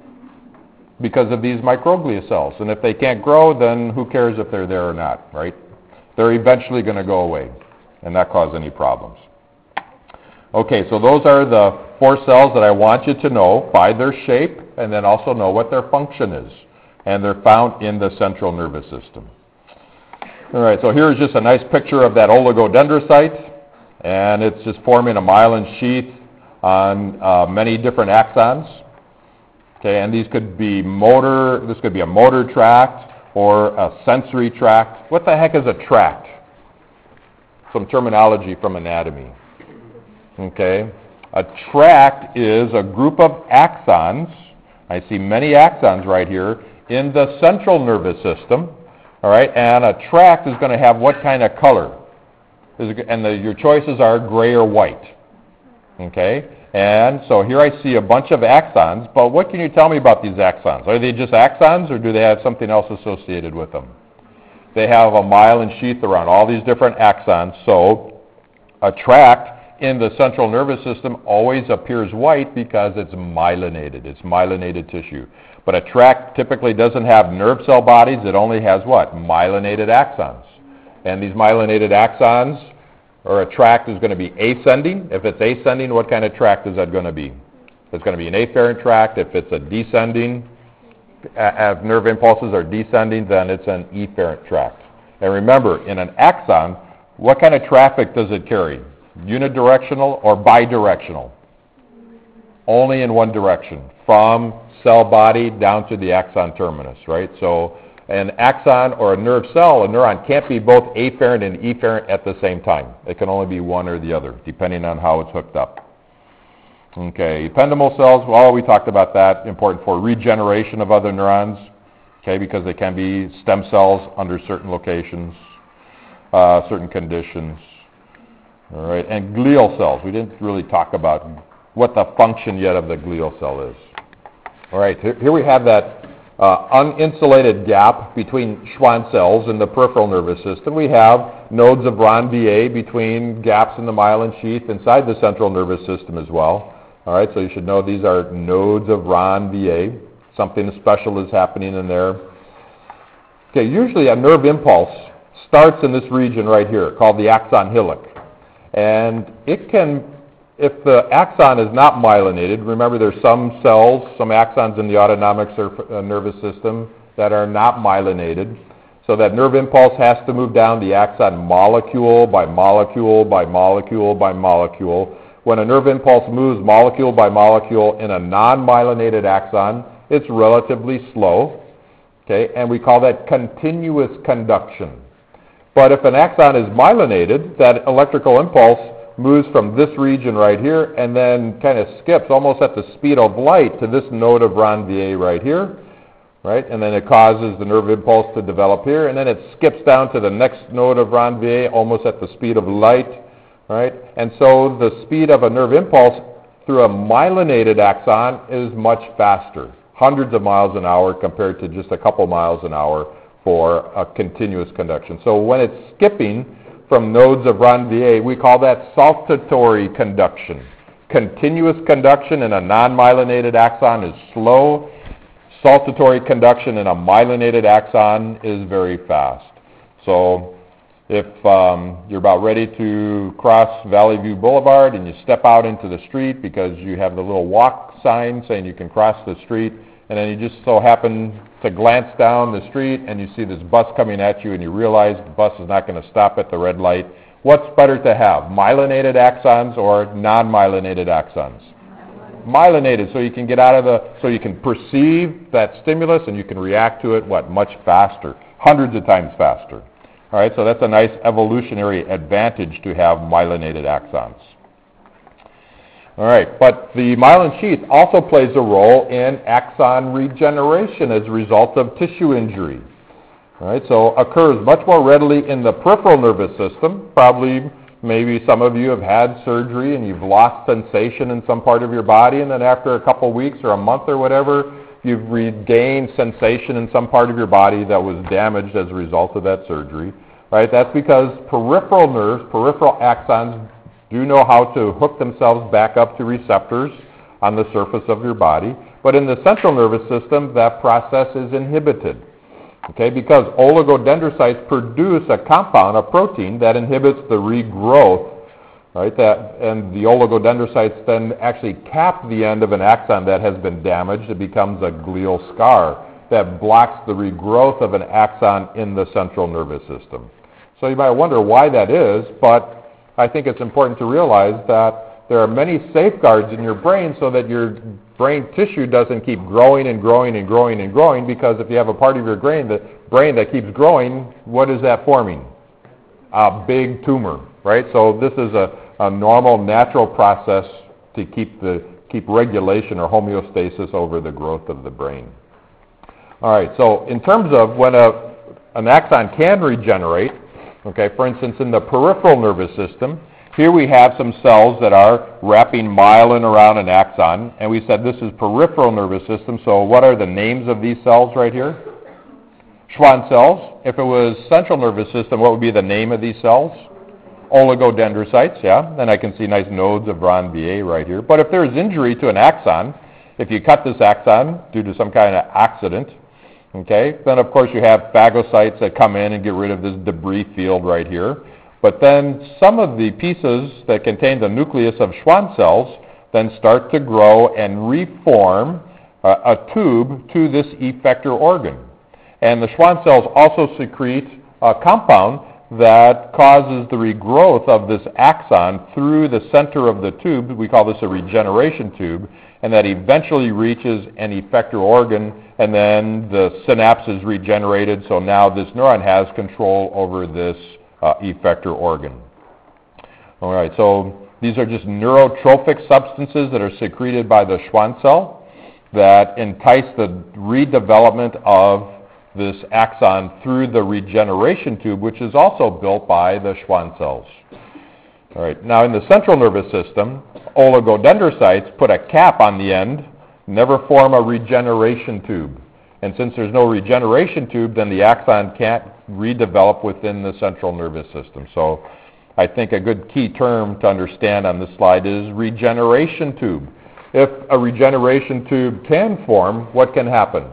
Because of these microglia cells. And if they can't grow, then who cares if they're there or not, right? They're eventually going to go away and not cause any problems. Okay, so those are the 4 cells that I want you to know by their shape and then also know what their function is. And they're found in the central nervous system. All right, so here's just a nice picture of that oligodendrocyte, and it's just forming a myelin sheath on many different axons. Okay, and these could be this could be a motor tract or a sensory tract. What the heck is a tract? Some terminology from anatomy. Okay, a tract is a group of axons. I see many axons right here in the central nervous system. All right, and a tract is going to have what kind of color? And your choices are gray or white. Okay, and so here I see a bunch of axons, but what can you tell me about these axons? Are they just axons, or do they have something else associated with them? They have a myelin sheath around all these different axons, so a tract in the central nervous system always appears white because it's myelinated. It's myelinated tissue. But a tract typically doesn't have nerve cell bodies. It only has what? Myelinated axons. And these myelinated axons, or a tract, is going to be ascending. If it's ascending, what kind of tract is that going to be? It's going to be an afferent tract. If it's a descending, if nerve impulses are descending, then it's an efferent tract. And remember, in an axon, what kind of traffic does it carry? Unidirectional or bidirectional? Only in one direction, from cell body down to the axon terminus, right? So an axon or a nerve cell, a neuron, can't be both afferent and efferent at the same time. It can only be one or the other, depending on how it's hooked up. Okay, ependymal cells, well, we talked about that, important for regeneration of other neurons, okay, because they can be stem cells under certain locations, certain conditions. All right, and glial cells. We didn't really talk about what the function yet of the glial cell is. All right, here we have that uninsulated gap between Schwann cells in the peripheral nervous system. We have nodes of Ranvier between gaps in the myelin sheath inside the central nervous system as well. All right, so you should know these are nodes of Ranvier. Something special is happening in there. Okay, usually a nerve impulse starts in this region right here called the axon hillock. And it can, if the axon is not myelinated, remember there's some cells, some axons in the autonomic nervous system that are not myelinated. So that nerve impulse has to move down the axon molecule by molecule by molecule by molecule. When a nerve impulse moves molecule by molecule in a non-myelinated axon, it's relatively slow, okay, and we call that continuous conduction. But if an axon is myelinated, that electrical impulse moves from this region right here and then kind of skips almost at the speed of light to this node of Ranvier right here. right? And then it causes the nerve impulse to develop here, and then it skips down to the next node of Ranvier almost at the speed of light, right? And so the speed of a nerve impulse through a myelinated axon is much faster, hundreds of miles an hour compared to just a couple miles an hour for a continuous conduction. So when it's skipping from nodes of Ranvier, we call that saltatory conduction. Continuous conduction in a non-myelinated axon is slow. Saltatory conduction in a myelinated axon is very fast. So if you're about ready to cross Valley View Boulevard and you step out into the street because you have the little walk sign saying you can cross the street, and then you just so happen to glance down the street and you see this bus coming at you and you realize the bus is not going to stop at the red light, what's better to have, myelinated axons or non-myelinated axons? Myelinated, so you can get out of so you can perceive that stimulus and you can react to it, much faster, hundreds of times faster. All right, so that's a nice evolutionary advantage to have myelinated axons. All right, but the myelin sheath also plays a role in axon regeneration as a result of tissue injury. All right, so occurs much more readily in the peripheral nervous system. Probably, maybe some of you have had surgery and you've lost sensation in some part of your body, and then after a couple weeks or a month or whatever, you've regained sensation in some part of your body that was damaged as a result of that surgery. Right? That's because peripheral nerves, peripheral axons, do know how to hook themselves back up to receptors on the surface of your body. But in the central nervous system, that process is inhibited. Okay, because oligodendrocytes produce a compound, a protein, that inhibits the regrowth, right? And the oligodendrocytes then actually cap the end of an axon that has been damaged. It becomes a glial scar that blocks the regrowth of an axon in the central nervous system. So you might wonder why that is, but I think it's important to realize that there are many safeguards in your brain so that your brain tissue doesn't keep growing and growing and growing and growing, because if you have a part of your brain that keeps growing, what is that forming? A big tumor, right? So this is a normal, natural process to keep regulation or homeostasis over the growth of the brain. All right, so in terms of when an axon can regenerate, okay, for instance, in the peripheral nervous system, here we have some cells that are wrapping myelin around an axon, and we said this is peripheral nervous system, so what are the names of these cells right here? Schwann cells. If it was central nervous system, what would be the name of these cells? Oligodendrocytes, yeah. Then I can see nice nodes of Ranvier right here. But if there's injury to an axon, if you cut this axon due to some kind of accident, okay, then of course you have phagocytes that come in and get rid of this debris field right here. But then some of the pieces that contain the nucleus of Schwann cells then start to grow and reform a tube to this effector organ. And the Schwann cells also secrete a compound that causes the regrowth of this axon through the center of the tube. We call this a regeneration tube, and that eventually reaches an effector organ, and then the synapse is regenerated, so now this neuron has control over this effector organ. All right, so these are just neurotrophic substances that are secreted by the Schwann cell that entice the redevelopment of this axon through the regeneration tube, which is also built by the Schwann cells. All right, now in the central nervous system, oligodendrocytes put a cap on the end, never form a regeneration tube. And since there's no regeneration tube, then the axon can't redevelop within the central nervous system. So I think a good key term to understand on this slide is regeneration tube. If a regeneration tube can form, what can happen?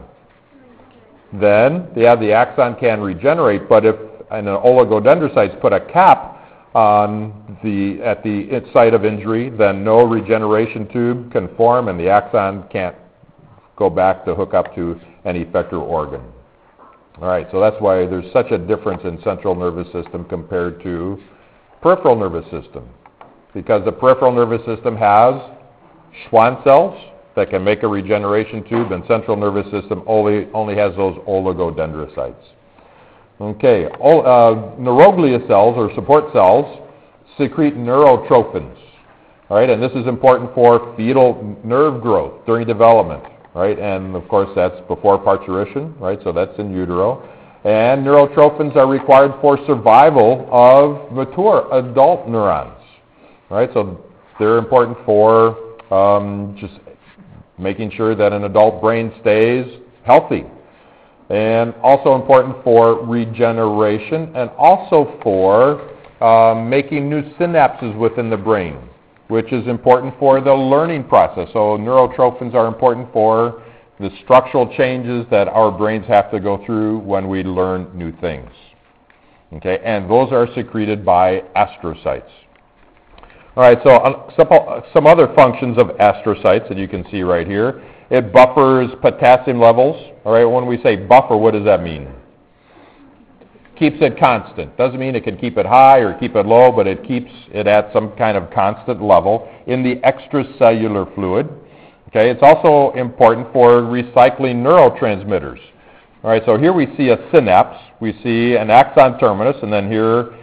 Then, yeah, the axon can regenerate, but if an oligodendrocytes put a cap on at the site of injury, then no regeneration tube can form and the axon can't go back to hook up to an effector organ. All right, so that's why there's such a difference in central nervous system compared to peripheral nervous system, because the peripheral nervous system has Schwann cells that can make a regeneration tube, and central nervous system only has those oligodendrocytes. Okay, neuroglia cells or support cells secrete neurotrophins. All right, and this is important for fetal nerve growth during development. right? And of course that's before parturition, right? So that's in utero. And neurotrophins are required for survival of mature adult neurons, right? So they're important for just making sure that an adult brain stays healthy. And also important for regeneration and also for making new synapses within the brain, which is important for the learning process. So neurotrophins are important for the structural changes that our brains have to go through when we learn new things. Okay, and those are secreted by astrocytes. All right, so some other functions of astrocytes that you can see right here. It buffers potassium levels. All right, when we say buffer, what does that mean? Keeps it constant. Doesn't mean it can keep it high or keep it low, but it keeps it at some kind of constant level in the extracellular fluid. Okay, it's also important for recycling neurotransmitters. All right, so here we see a synapse. We see an axon terminus, and then here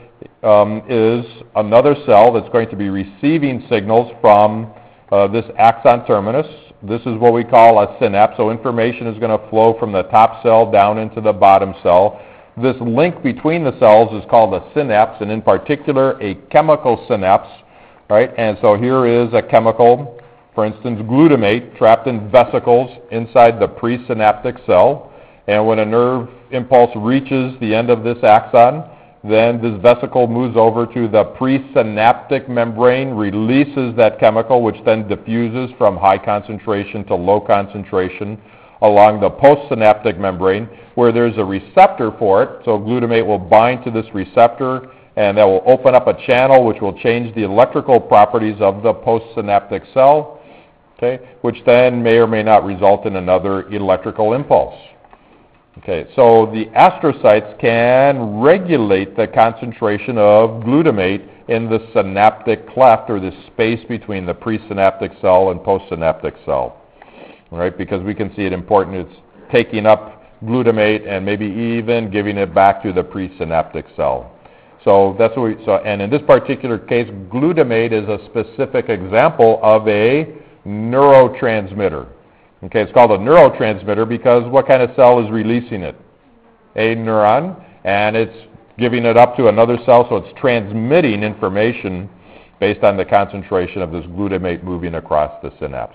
is another cell that's going to be receiving signals from this axon terminus. This is what we call a synapse. So information is going to flow from the top cell down into the bottom cell. This link between the cells is called a synapse, and in particular a chemical synapse. Right, and so here is a chemical. For instance, glutamate trapped in vesicles inside the presynaptic cell. And when a nerve impulse reaches the end of this axon, then this vesicle moves over to the presynaptic membrane, releases that chemical, which then diffuses from high concentration to low concentration along the postsynaptic membrane, where there's a receptor for it. So glutamate will bind to this receptor, and that will open up a channel which will change the electrical properties of the postsynaptic cell. Okay, which then may or may not result in another electrical impulse. Okay, so the astrocytes can regulate the concentration of glutamate in the synaptic cleft, or the space between the presynaptic cell and postsynaptic cell. All right, because we can see it important. It's taking up glutamate and maybe even giving it back to the presynaptic cell. So that's what and in this particular case, glutamate is a specific example of a neurotransmitter. Okay, it's called a neurotransmitter because what kind of cell is releasing it? A neuron, and it's giving it up to another cell, so it's transmitting information based on the concentration of this glutamate moving across the synapse.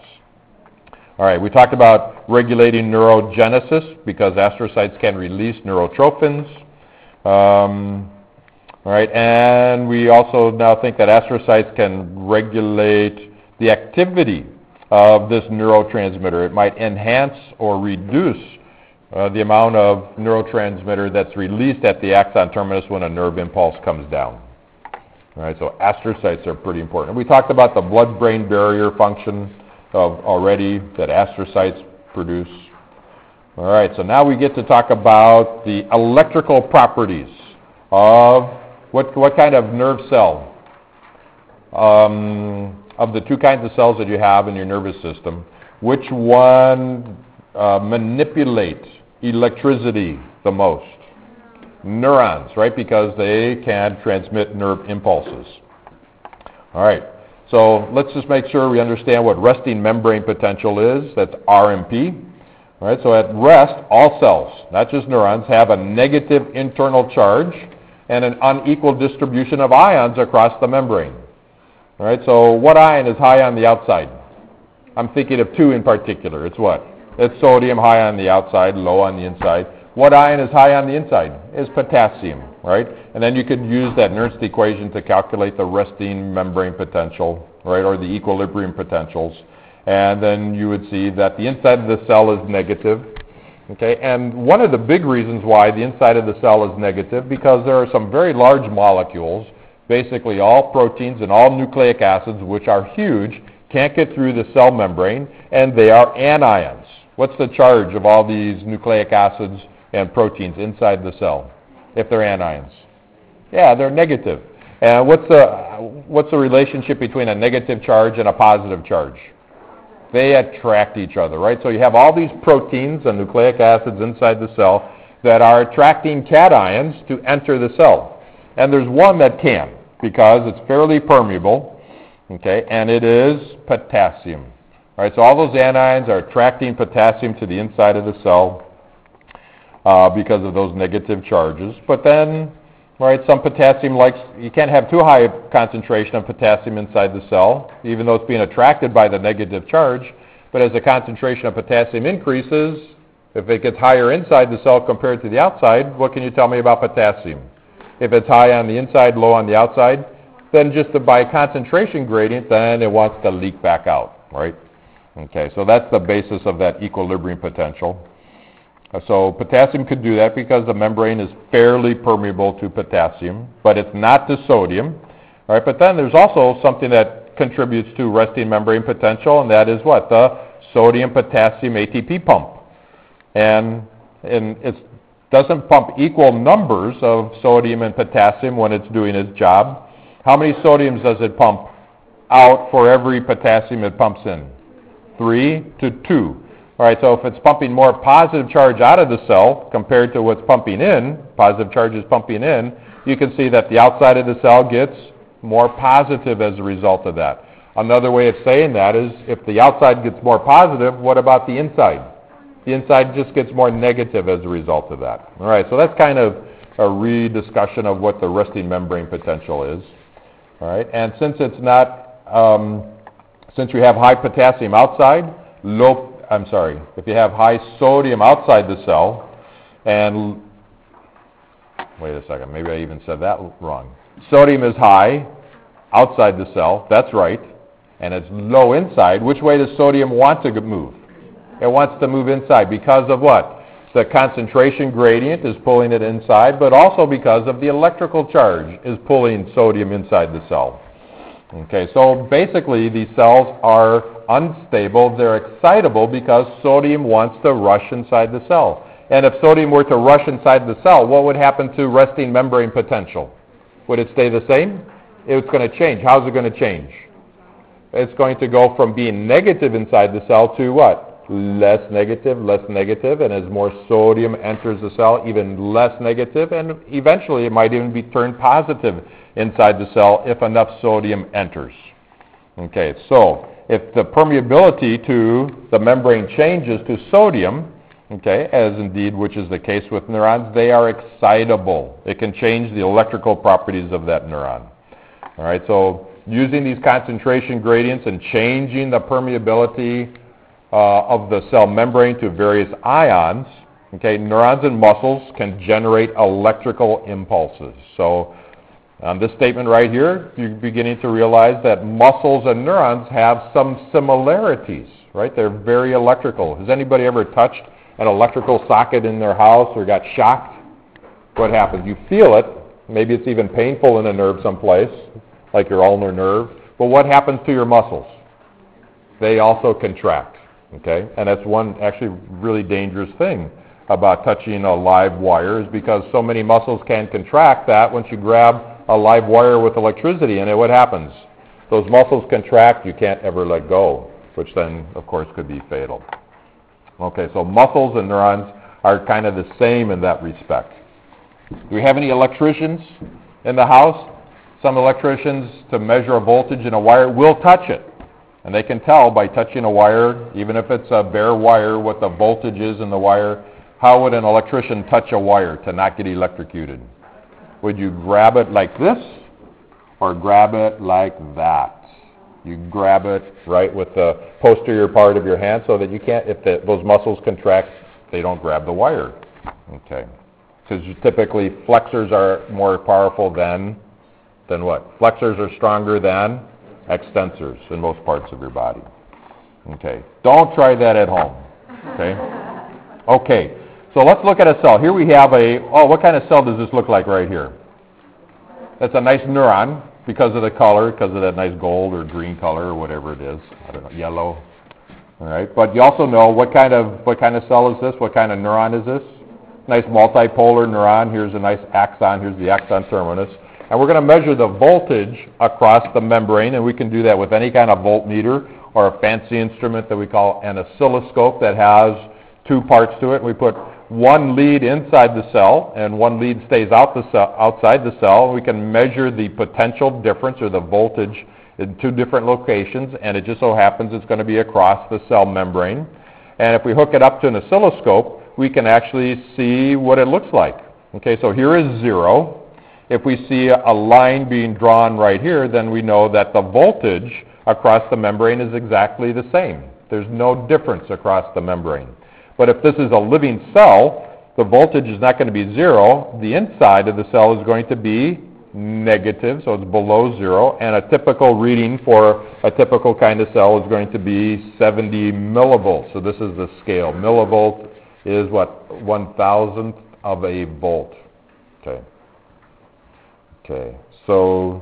All right, we talked about regulating neurogenesis because astrocytes can release neurotrophins. All right, and we also now think that astrocytes can regulate the activity of this neurotransmitter. It might enhance or reduce the amount of neurotransmitter that's released at the axon terminus when a nerve impulse comes down. All right, so astrocytes are pretty important. We talked about the blood-brain barrier function already that astrocytes produce. All right, so now we get to talk about the electrical properties of what kind of nerve cell. Of the two kinds of cells that you have in your nervous system, which one manipulates electricity the most? Neurons, right? Because they can transmit nerve impulses. All right, so let's just make sure we understand what resting membrane potential is. That's RMP. All right, so at rest, all cells, not just neurons, have a negative internal charge and an unequal distribution of ions across the membrane. All right, so what ion is high on the outside? I'm thinking of two in particular. It's what? It's sodium, high on the outside, low on the inside. What ion is high on the inside? Is potassium, right? And then you could use that Nernst equation to calculate the resting membrane potential, right, or the equilibrium potentials. And then you would see that the inside of the cell is negative. Okay, and one of the big reasons why the inside of the cell is negative, because there are some very large molecules, basically all proteins and all nucleic acids, which are huge, can't get through the cell membrane, and they are anions. What's the charge of all these nucleic acids and proteins inside the cell if they're anions? Yeah, they're negative. And what's the relationship between a negative charge and a positive charge? They attract each other, right? So you have all these proteins and nucleic acids inside the cell that are attracting cations to enter the cell. And there's one that can, because it's fairly permeable, okay, and it is potassium. All right, so all those anions are attracting potassium to the inside of the cell because of those negative charges. But then, all right, some potassium you can't have too high a concentration of potassium inside the cell, even though it's being attracted by the negative charge. But as the concentration of potassium increases, if it gets higher inside the cell compared to the outside, what can you tell me about potassium? If it's high on the inside, low on the outside, then just by concentration gradient, then it wants to leak back out, right? Okay, so that's the basis of that equilibrium potential. So potassium could do that because the membrane is fairly permeable to potassium, but it's not to sodium. All right, but then there's also something that contributes to resting membrane potential, and that is what? The sodium-potassium ATP pump. And it doesn't pump equal numbers of sodium and potassium when it's doing its job. How many sodiums does it pump out for every potassium it pumps in? 3 to 2. All right, so if it's pumping more positive charge out of the cell compared to what's pumping in, positive charge is pumping in, you can see that the outside of the cell gets more positive as a result of that. Another way of saying that is if the outside gets more positive, what about the inside? The inside just gets more negative as a result of that. All right, so that's kind of a rediscussion of what the resting membrane potential is. All right, and since it's not, since you have high potassium outside, if you have high sodium outside the cell, and, wait a second, maybe I even said that wrong. Sodium is high outside the cell, that's right, and it's low inside. Which way does sodium want to move? It wants to move inside because of what? The concentration gradient is pulling it inside, but also because of the electrical charge is pulling sodium inside the cell. Okay, so basically these cells are unstable. They're excitable because sodium wants to rush inside the cell. And if sodium were to rush inside the cell, what would happen to resting membrane potential? Would it stay the same? It's going to change. How's it going to change? It's going to go from being negative inside the cell to what? Less negative, and as more sodium enters the cell, even less negative, and eventually it might even be turned positive inside the cell if enough sodium enters. Okay, so if the permeability to the membrane changes to sodium, okay, as indeed which is the case with neurons, they are excitable. It can change the electrical properties of that neuron. All right, so using these concentration gradients and changing the permeability of the cell membrane to various ions, okay, neurons and muscles can generate electrical impulses. So on this statement right here, you're beginning to realize that muscles and neurons have some similarities, right? They're very electrical. Has anybody ever touched an electrical socket in their house or got shocked? What happens? You feel it. Maybe it's even painful in a nerve someplace, like your ulnar nerve. But what happens to your muscles? They also contract. Okay, and that's one actually really dangerous thing about touching a live wire is because so many muscles can contract that once you grab a live wire with electricity in it, what happens? Those muscles contract, you can't ever let go, which then, of course, could be fatal. Okay, so muscles and neurons are kind of the same in that respect. Do we have any electricians in the house? Some electricians, to measure a voltage in a wire, will touch it. And they can tell by touching a wire, even if it's a bare wire, what the voltage is in the wire. How would an electrician touch a wire to not get electrocuted? Would you grab it like this or grab it like that? You grab it right with the posterior part of your hand so that you can't, if those muscles contract, they don't grab the wire. Okay. Because typically flexors are more powerful than what? Flexors are stronger than extensors in most parts of your body. Okay, don't try that at home. Okay, so let's look at a cell. Here we have what kind of cell does this look like right here? That's a nice neuron because of the color, because of that nice gold or green color or whatever it is. I don't know, yellow. All right, but you also know what kind of cell is this? What kind of neuron is this? Nice multipolar neuron. Here's a nice axon. Here's the axon terminus. And we're going to measure the voltage across the membrane, and we can do that with any kind of voltmeter or a fancy instrument that we call an oscilloscope that has two parts to it. We put one lead inside the cell, and one lead stays outside the cell. We can measure the potential difference or the voltage in two different locations, and it just so happens it's going to be across the cell membrane. And if we hook it up to an oscilloscope, we can actually see what it looks like. Okay, so here is 0. If we see a line being drawn right here, then we know that the voltage across the membrane is exactly the same. There's no difference across the membrane. But if this is a living cell, the voltage is not going to be 0. The inside of the cell is going to be negative, so it's below 0. And a typical reading for a typical kind of cell is going to be 70 millivolts. So this is the scale. Millivolt is what? 1,000th of a volt. Okay. So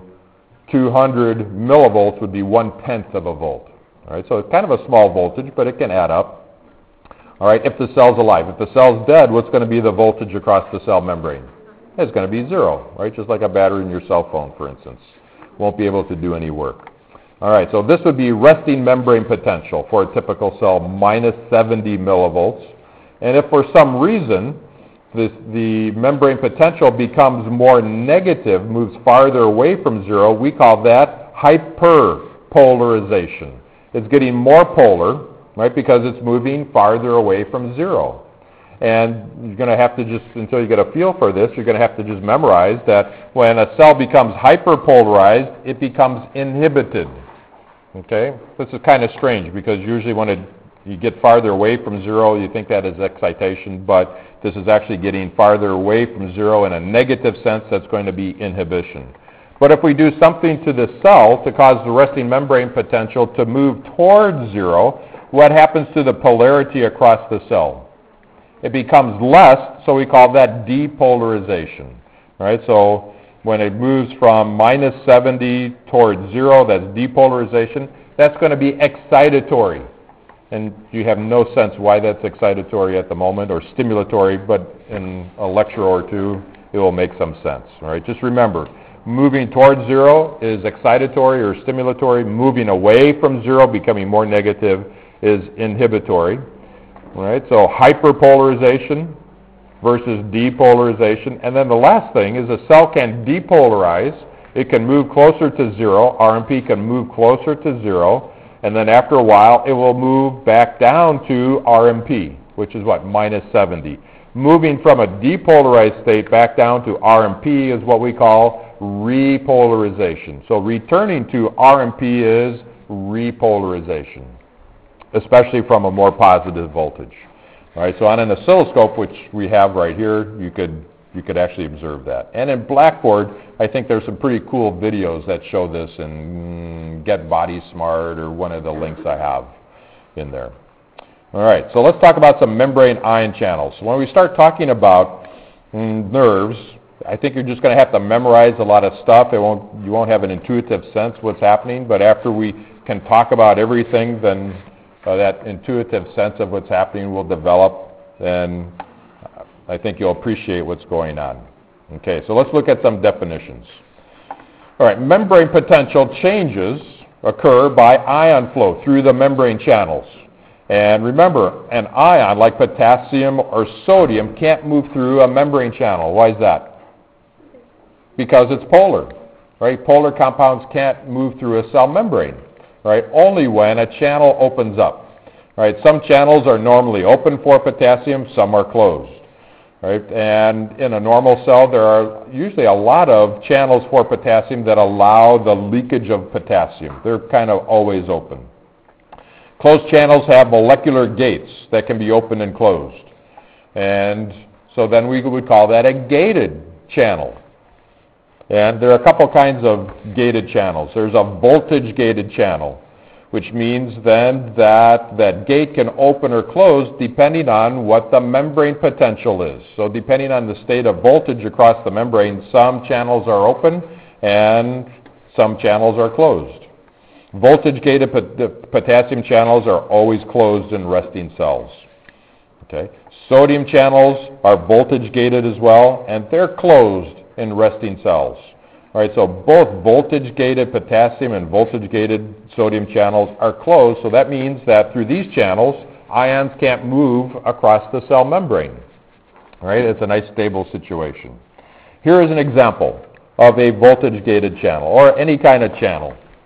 200 millivolts would be 1/10 of a volt. All right, so it's kind of a small voltage, but it can add up. All right, if the cell's alive. If the cell's dead, what's going to be the voltage across the cell membrane? It's going to be 0, right? Just like a battery in your cell phone, for instance. Won't be able to do any work. All right, so this would be resting membrane potential for a typical cell, minus 70 millivolts. And if for some reason the membrane potential becomes more negative, moves farther away from 0, we call that hyperpolarization. It's getting more polar, right, because it's moving farther away from 0. And you're going to have to just, until you get a feel for this, you're going to have to just memorize that when a cell becomes hyperpolarized, it becomes inhibited. Okay? This is kind of strange because usually when you get farther away from 0, you think that is excitation, but this is actually getting farther away from 0 in a negative sense. That's going to be inhibition. But if we do something to the cell to cause the resting membrane potential to move towards 0, what happens to the polarity across the cell? It becomes less, so we call that depolarization. Right? So when it moves from minus 70 towards 0, that's depolarization. That's going to be excitatory. And you have no sense why that's excitatory at the moment, or stimulatory, but in a lecture or two, it will make some sense. All right? Just remember, moving towards 0 is excitatory or stimulatory. Moving away from 0, becoming more negative, is inhibitory. All right? So hyperpolarization versus depolarization. And then the last thing is a cell can depolarize. It can move closer to 0. RMP can move closer to 0. And then after a while, it will move back down to RMP, which is what? Minus 70. Moving from a depolarized state back down to RMP is what we call repolarization. So returning to RMP is repolarization, especially from a more positive voltage. All right, so on an oscilloscope, which we have right here, you could actually observe that. And in Blackboard, I think there's some pretty cool videos that show this in Get Body Smart or one of the links I have in there. All right, so let's talk about some membrane ion channels. When we start talking about nerves, I think you're just going to have to memorize a lot of stuff. You won't have an intuitive sense what's happening, but after we can talk about everything, then that intuitive sense of what's happening will develop, and I think you'll appreciate what's going on. Okay, so let's look at some definitions. All right, membrane potential changes occur by ion flow through the membrane channels. And remember, an ion like potassium or sodium can't move through a membrane channel. Why is that? Because it's polar. Right? Polar compounds can't move through a cell membrane. Right? Only when a channel opens up. Right? Some channels are normally open for potassium, some are closed. Right? And in a normal cell, there are usually a lot of channels for potassium that allow the leakage of potassium. They're kind of always open. Closed channels have molecular gates that can be opened and closed. And so then we would call that a gated channel. And there are a couple kinds of gated channels. There's a voltage-gated channel, which means then that that gate can open or close depending on what the membrane potential is. So depending on the state of voltage across the membrane, some channels are open and some channels are closed. Voltage-gated potassium channels are always closed in resting cells. Okay. Sodium channels are voltage-gated as well, and they're closed in resting cells. All right, so both voltage-gated potassium and voltage-gated sodium channels are closed, so that means that through these channels, ions can't move across the cell membrane. All right, it's a nice stable situation. Here is an example of a voltage-gated channel, or any kind of channel. Well,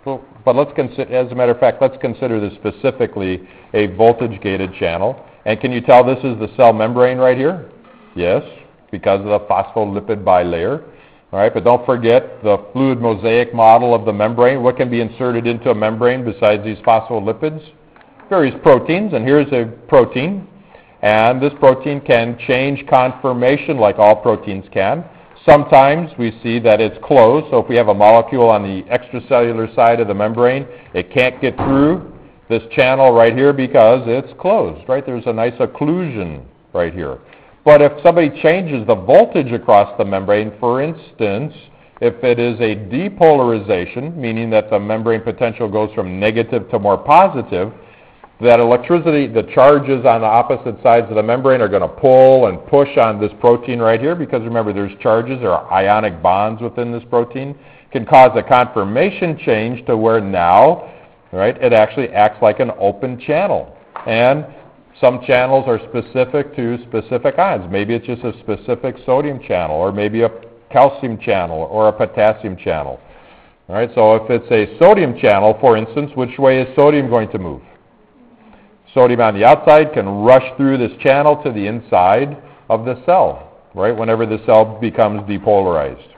but let's consider, as a matter of fact, let's consider this specifically a voltage-gated channel. And can you tell this is the cell membrane right here? Yes, because of the phospholipid bilayer. All right, but don't forget the fluid mosaic model of the membrane. What can be inserted into a membrane besides these phospholipids? Various proteins, and here's a protein. And this protein can change conformation like all proteins can. Sometimes we see that it's closed, so if we have a molecule on the extracellular side of the membrane, it can't get through this channel right here because it's closed, right? There's a nice occlusion right here. But if somebody changes the voltage across the membrane, for instance, if it is a depolarization, meaning that the membrane potential goes from negative to more positive, that electricity, the charges on the opposite sides of the membrane are going to pull and push on this protein right here, because remember there's charges, there are ionic bonds within this protein, can cause a conformation change to where now, right, it actually acts like an open channel. And some channels are specific to specific ions. Maybe it's just a specific sodium channel, or maybe a calcium channel, or a potassium channel. All right, so if it's a sodium channel, for instance, which way is sodium going to move? Sodium on the outside can rush through this channel to the inside of the cell, right, whenever the cell becomes depolarized.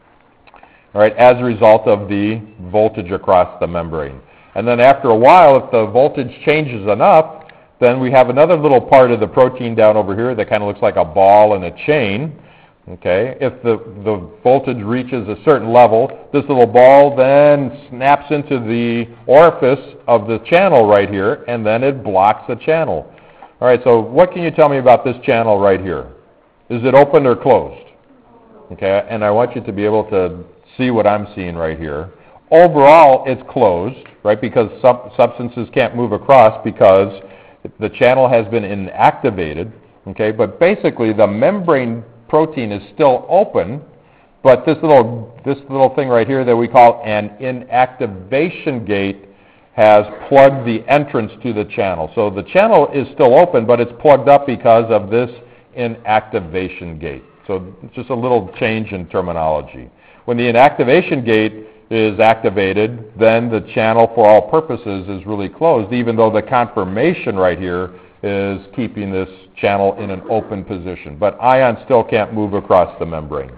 All right, as a result of the voltage across the membrane. And then after a while, if the voltage changes enough, then we have another little part of the protein down over here that kind of looks like a ball and a chain. Okay, if the voltage reaches a certain level, this little ball then snaps into the orifice of the channel right here, and then it blocks the channel. All right, so what can you tell me about this channel right here? Is it open or closed? Okay, and I want you to be able to see what I'm seeing right here. Overall, it's closed, right, because substances can't move across because the channel has been inactivated, okay, but basically the membrane protein is still open, but this little thing right here that we call an inactivation gate has plugged the entrance to the channel. So the channel is still open, but it's plugged up because of this inactivation gate. So it's just a little change in terminology. When the inactivation gate is activated, then the channel for all purposes is really closed, even though the conformation right here is keeping this channel in an open position. But ions still can't move across the membrane.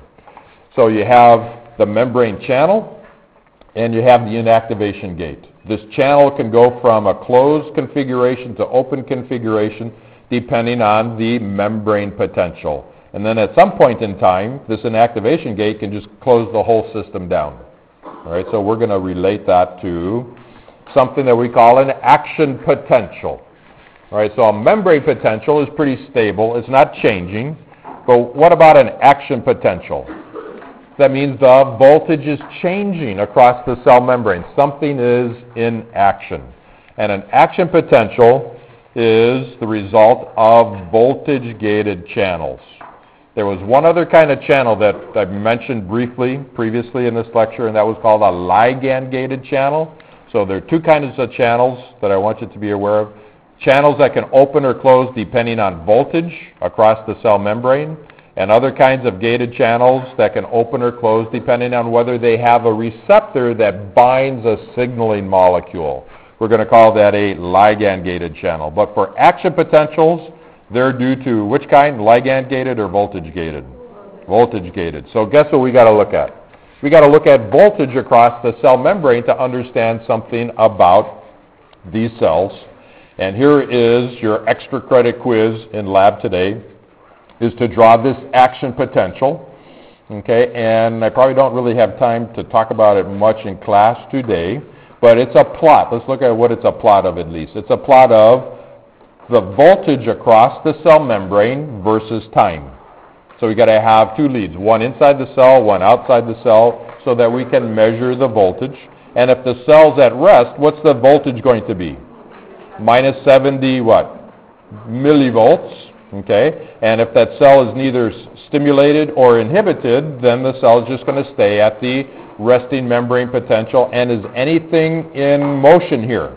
So you have the membrane channel and you have the inactivation gate. This channel can go from a closed configuration to open configuration depending on the membrane potential. And then at some point in time, this inactivation gate can just close the whole system down. All right, so we're going to relate that to something that we call an action potential. All right, so a membrane potential is pretty stable. It's not changing. But what about an action potential? That means the voltage is changing across the cell membrane. Something is in action. And an action potential is the result of voltage-gated channels. There was one other kind of channel that I mentioned briefly previously in this lecture, and that was called a ligand-gated channel. So there are two kinds of channels that I want you to be aware of. Channels that can open or close depending on voltage across the cell membrane, and other kinds of gated channels that can open or close depending on whether they have a receptor that binds a signaling molecule. We're going to call that a ligand-gated channel. But for action potentials, they're due to which kind? Ligand-gated or voltage-gated? Voltage-gated. So guess what we got to look at? We got to look at voltage across the cell membrane to understand something about these cells. And here is your extra credit quiz in lab today, is to draw this action potential. Okay, and I probably don't really have time to talk about it much in class today, but it's a plot. Let's look at what it's a plot of at least. It's a plot of the voltage across the cell membrane versus time. So we got to have two leads, one inside the cell, one outside the cell, so that we can measure the voltage. And if the cell's at rest, what's the voltage going to be? Minus 70 what? Millivolts. Okay? And if that cell is neither stimulated or inhibited, then the cell is just going to stay at the resting membrane potential. And is anything in motion here?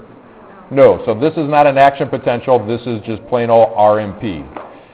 No. So this is not an action potential. This is just plain old RMP.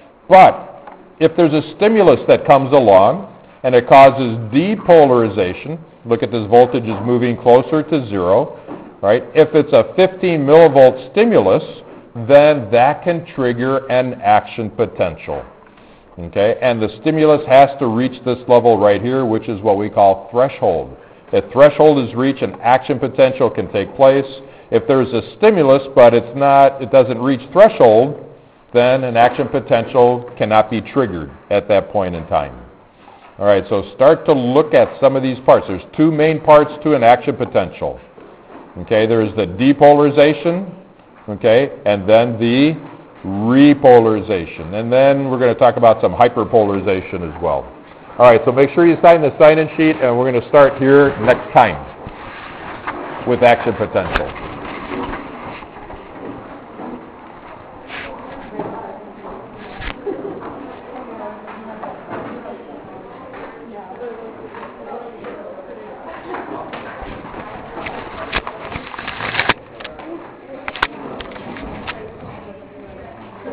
But if there's a stimulus that comes along and it causes depolarization, look at this voltage is moving closer to zero, right? If it's a 15 millivolt stimulus, then that can trigger an action potential. Okay, and the stimulus has to reach this level right here, which is what we call threshold. If threshold is reached, an action potential can take place. If there's a stimulus, but it doesn't reach threshold, then an action potential cannot be triggered at that point in time. All right, so start to look at some of these parts. There's two main parts to an action potential. Okay, there's the depolarization, okay, and then the repolarization. And then we're going to talk about some hyperpolarization as well. All right, so make sure you sign the sign-in sheet, and we're going to start here next time with action potential.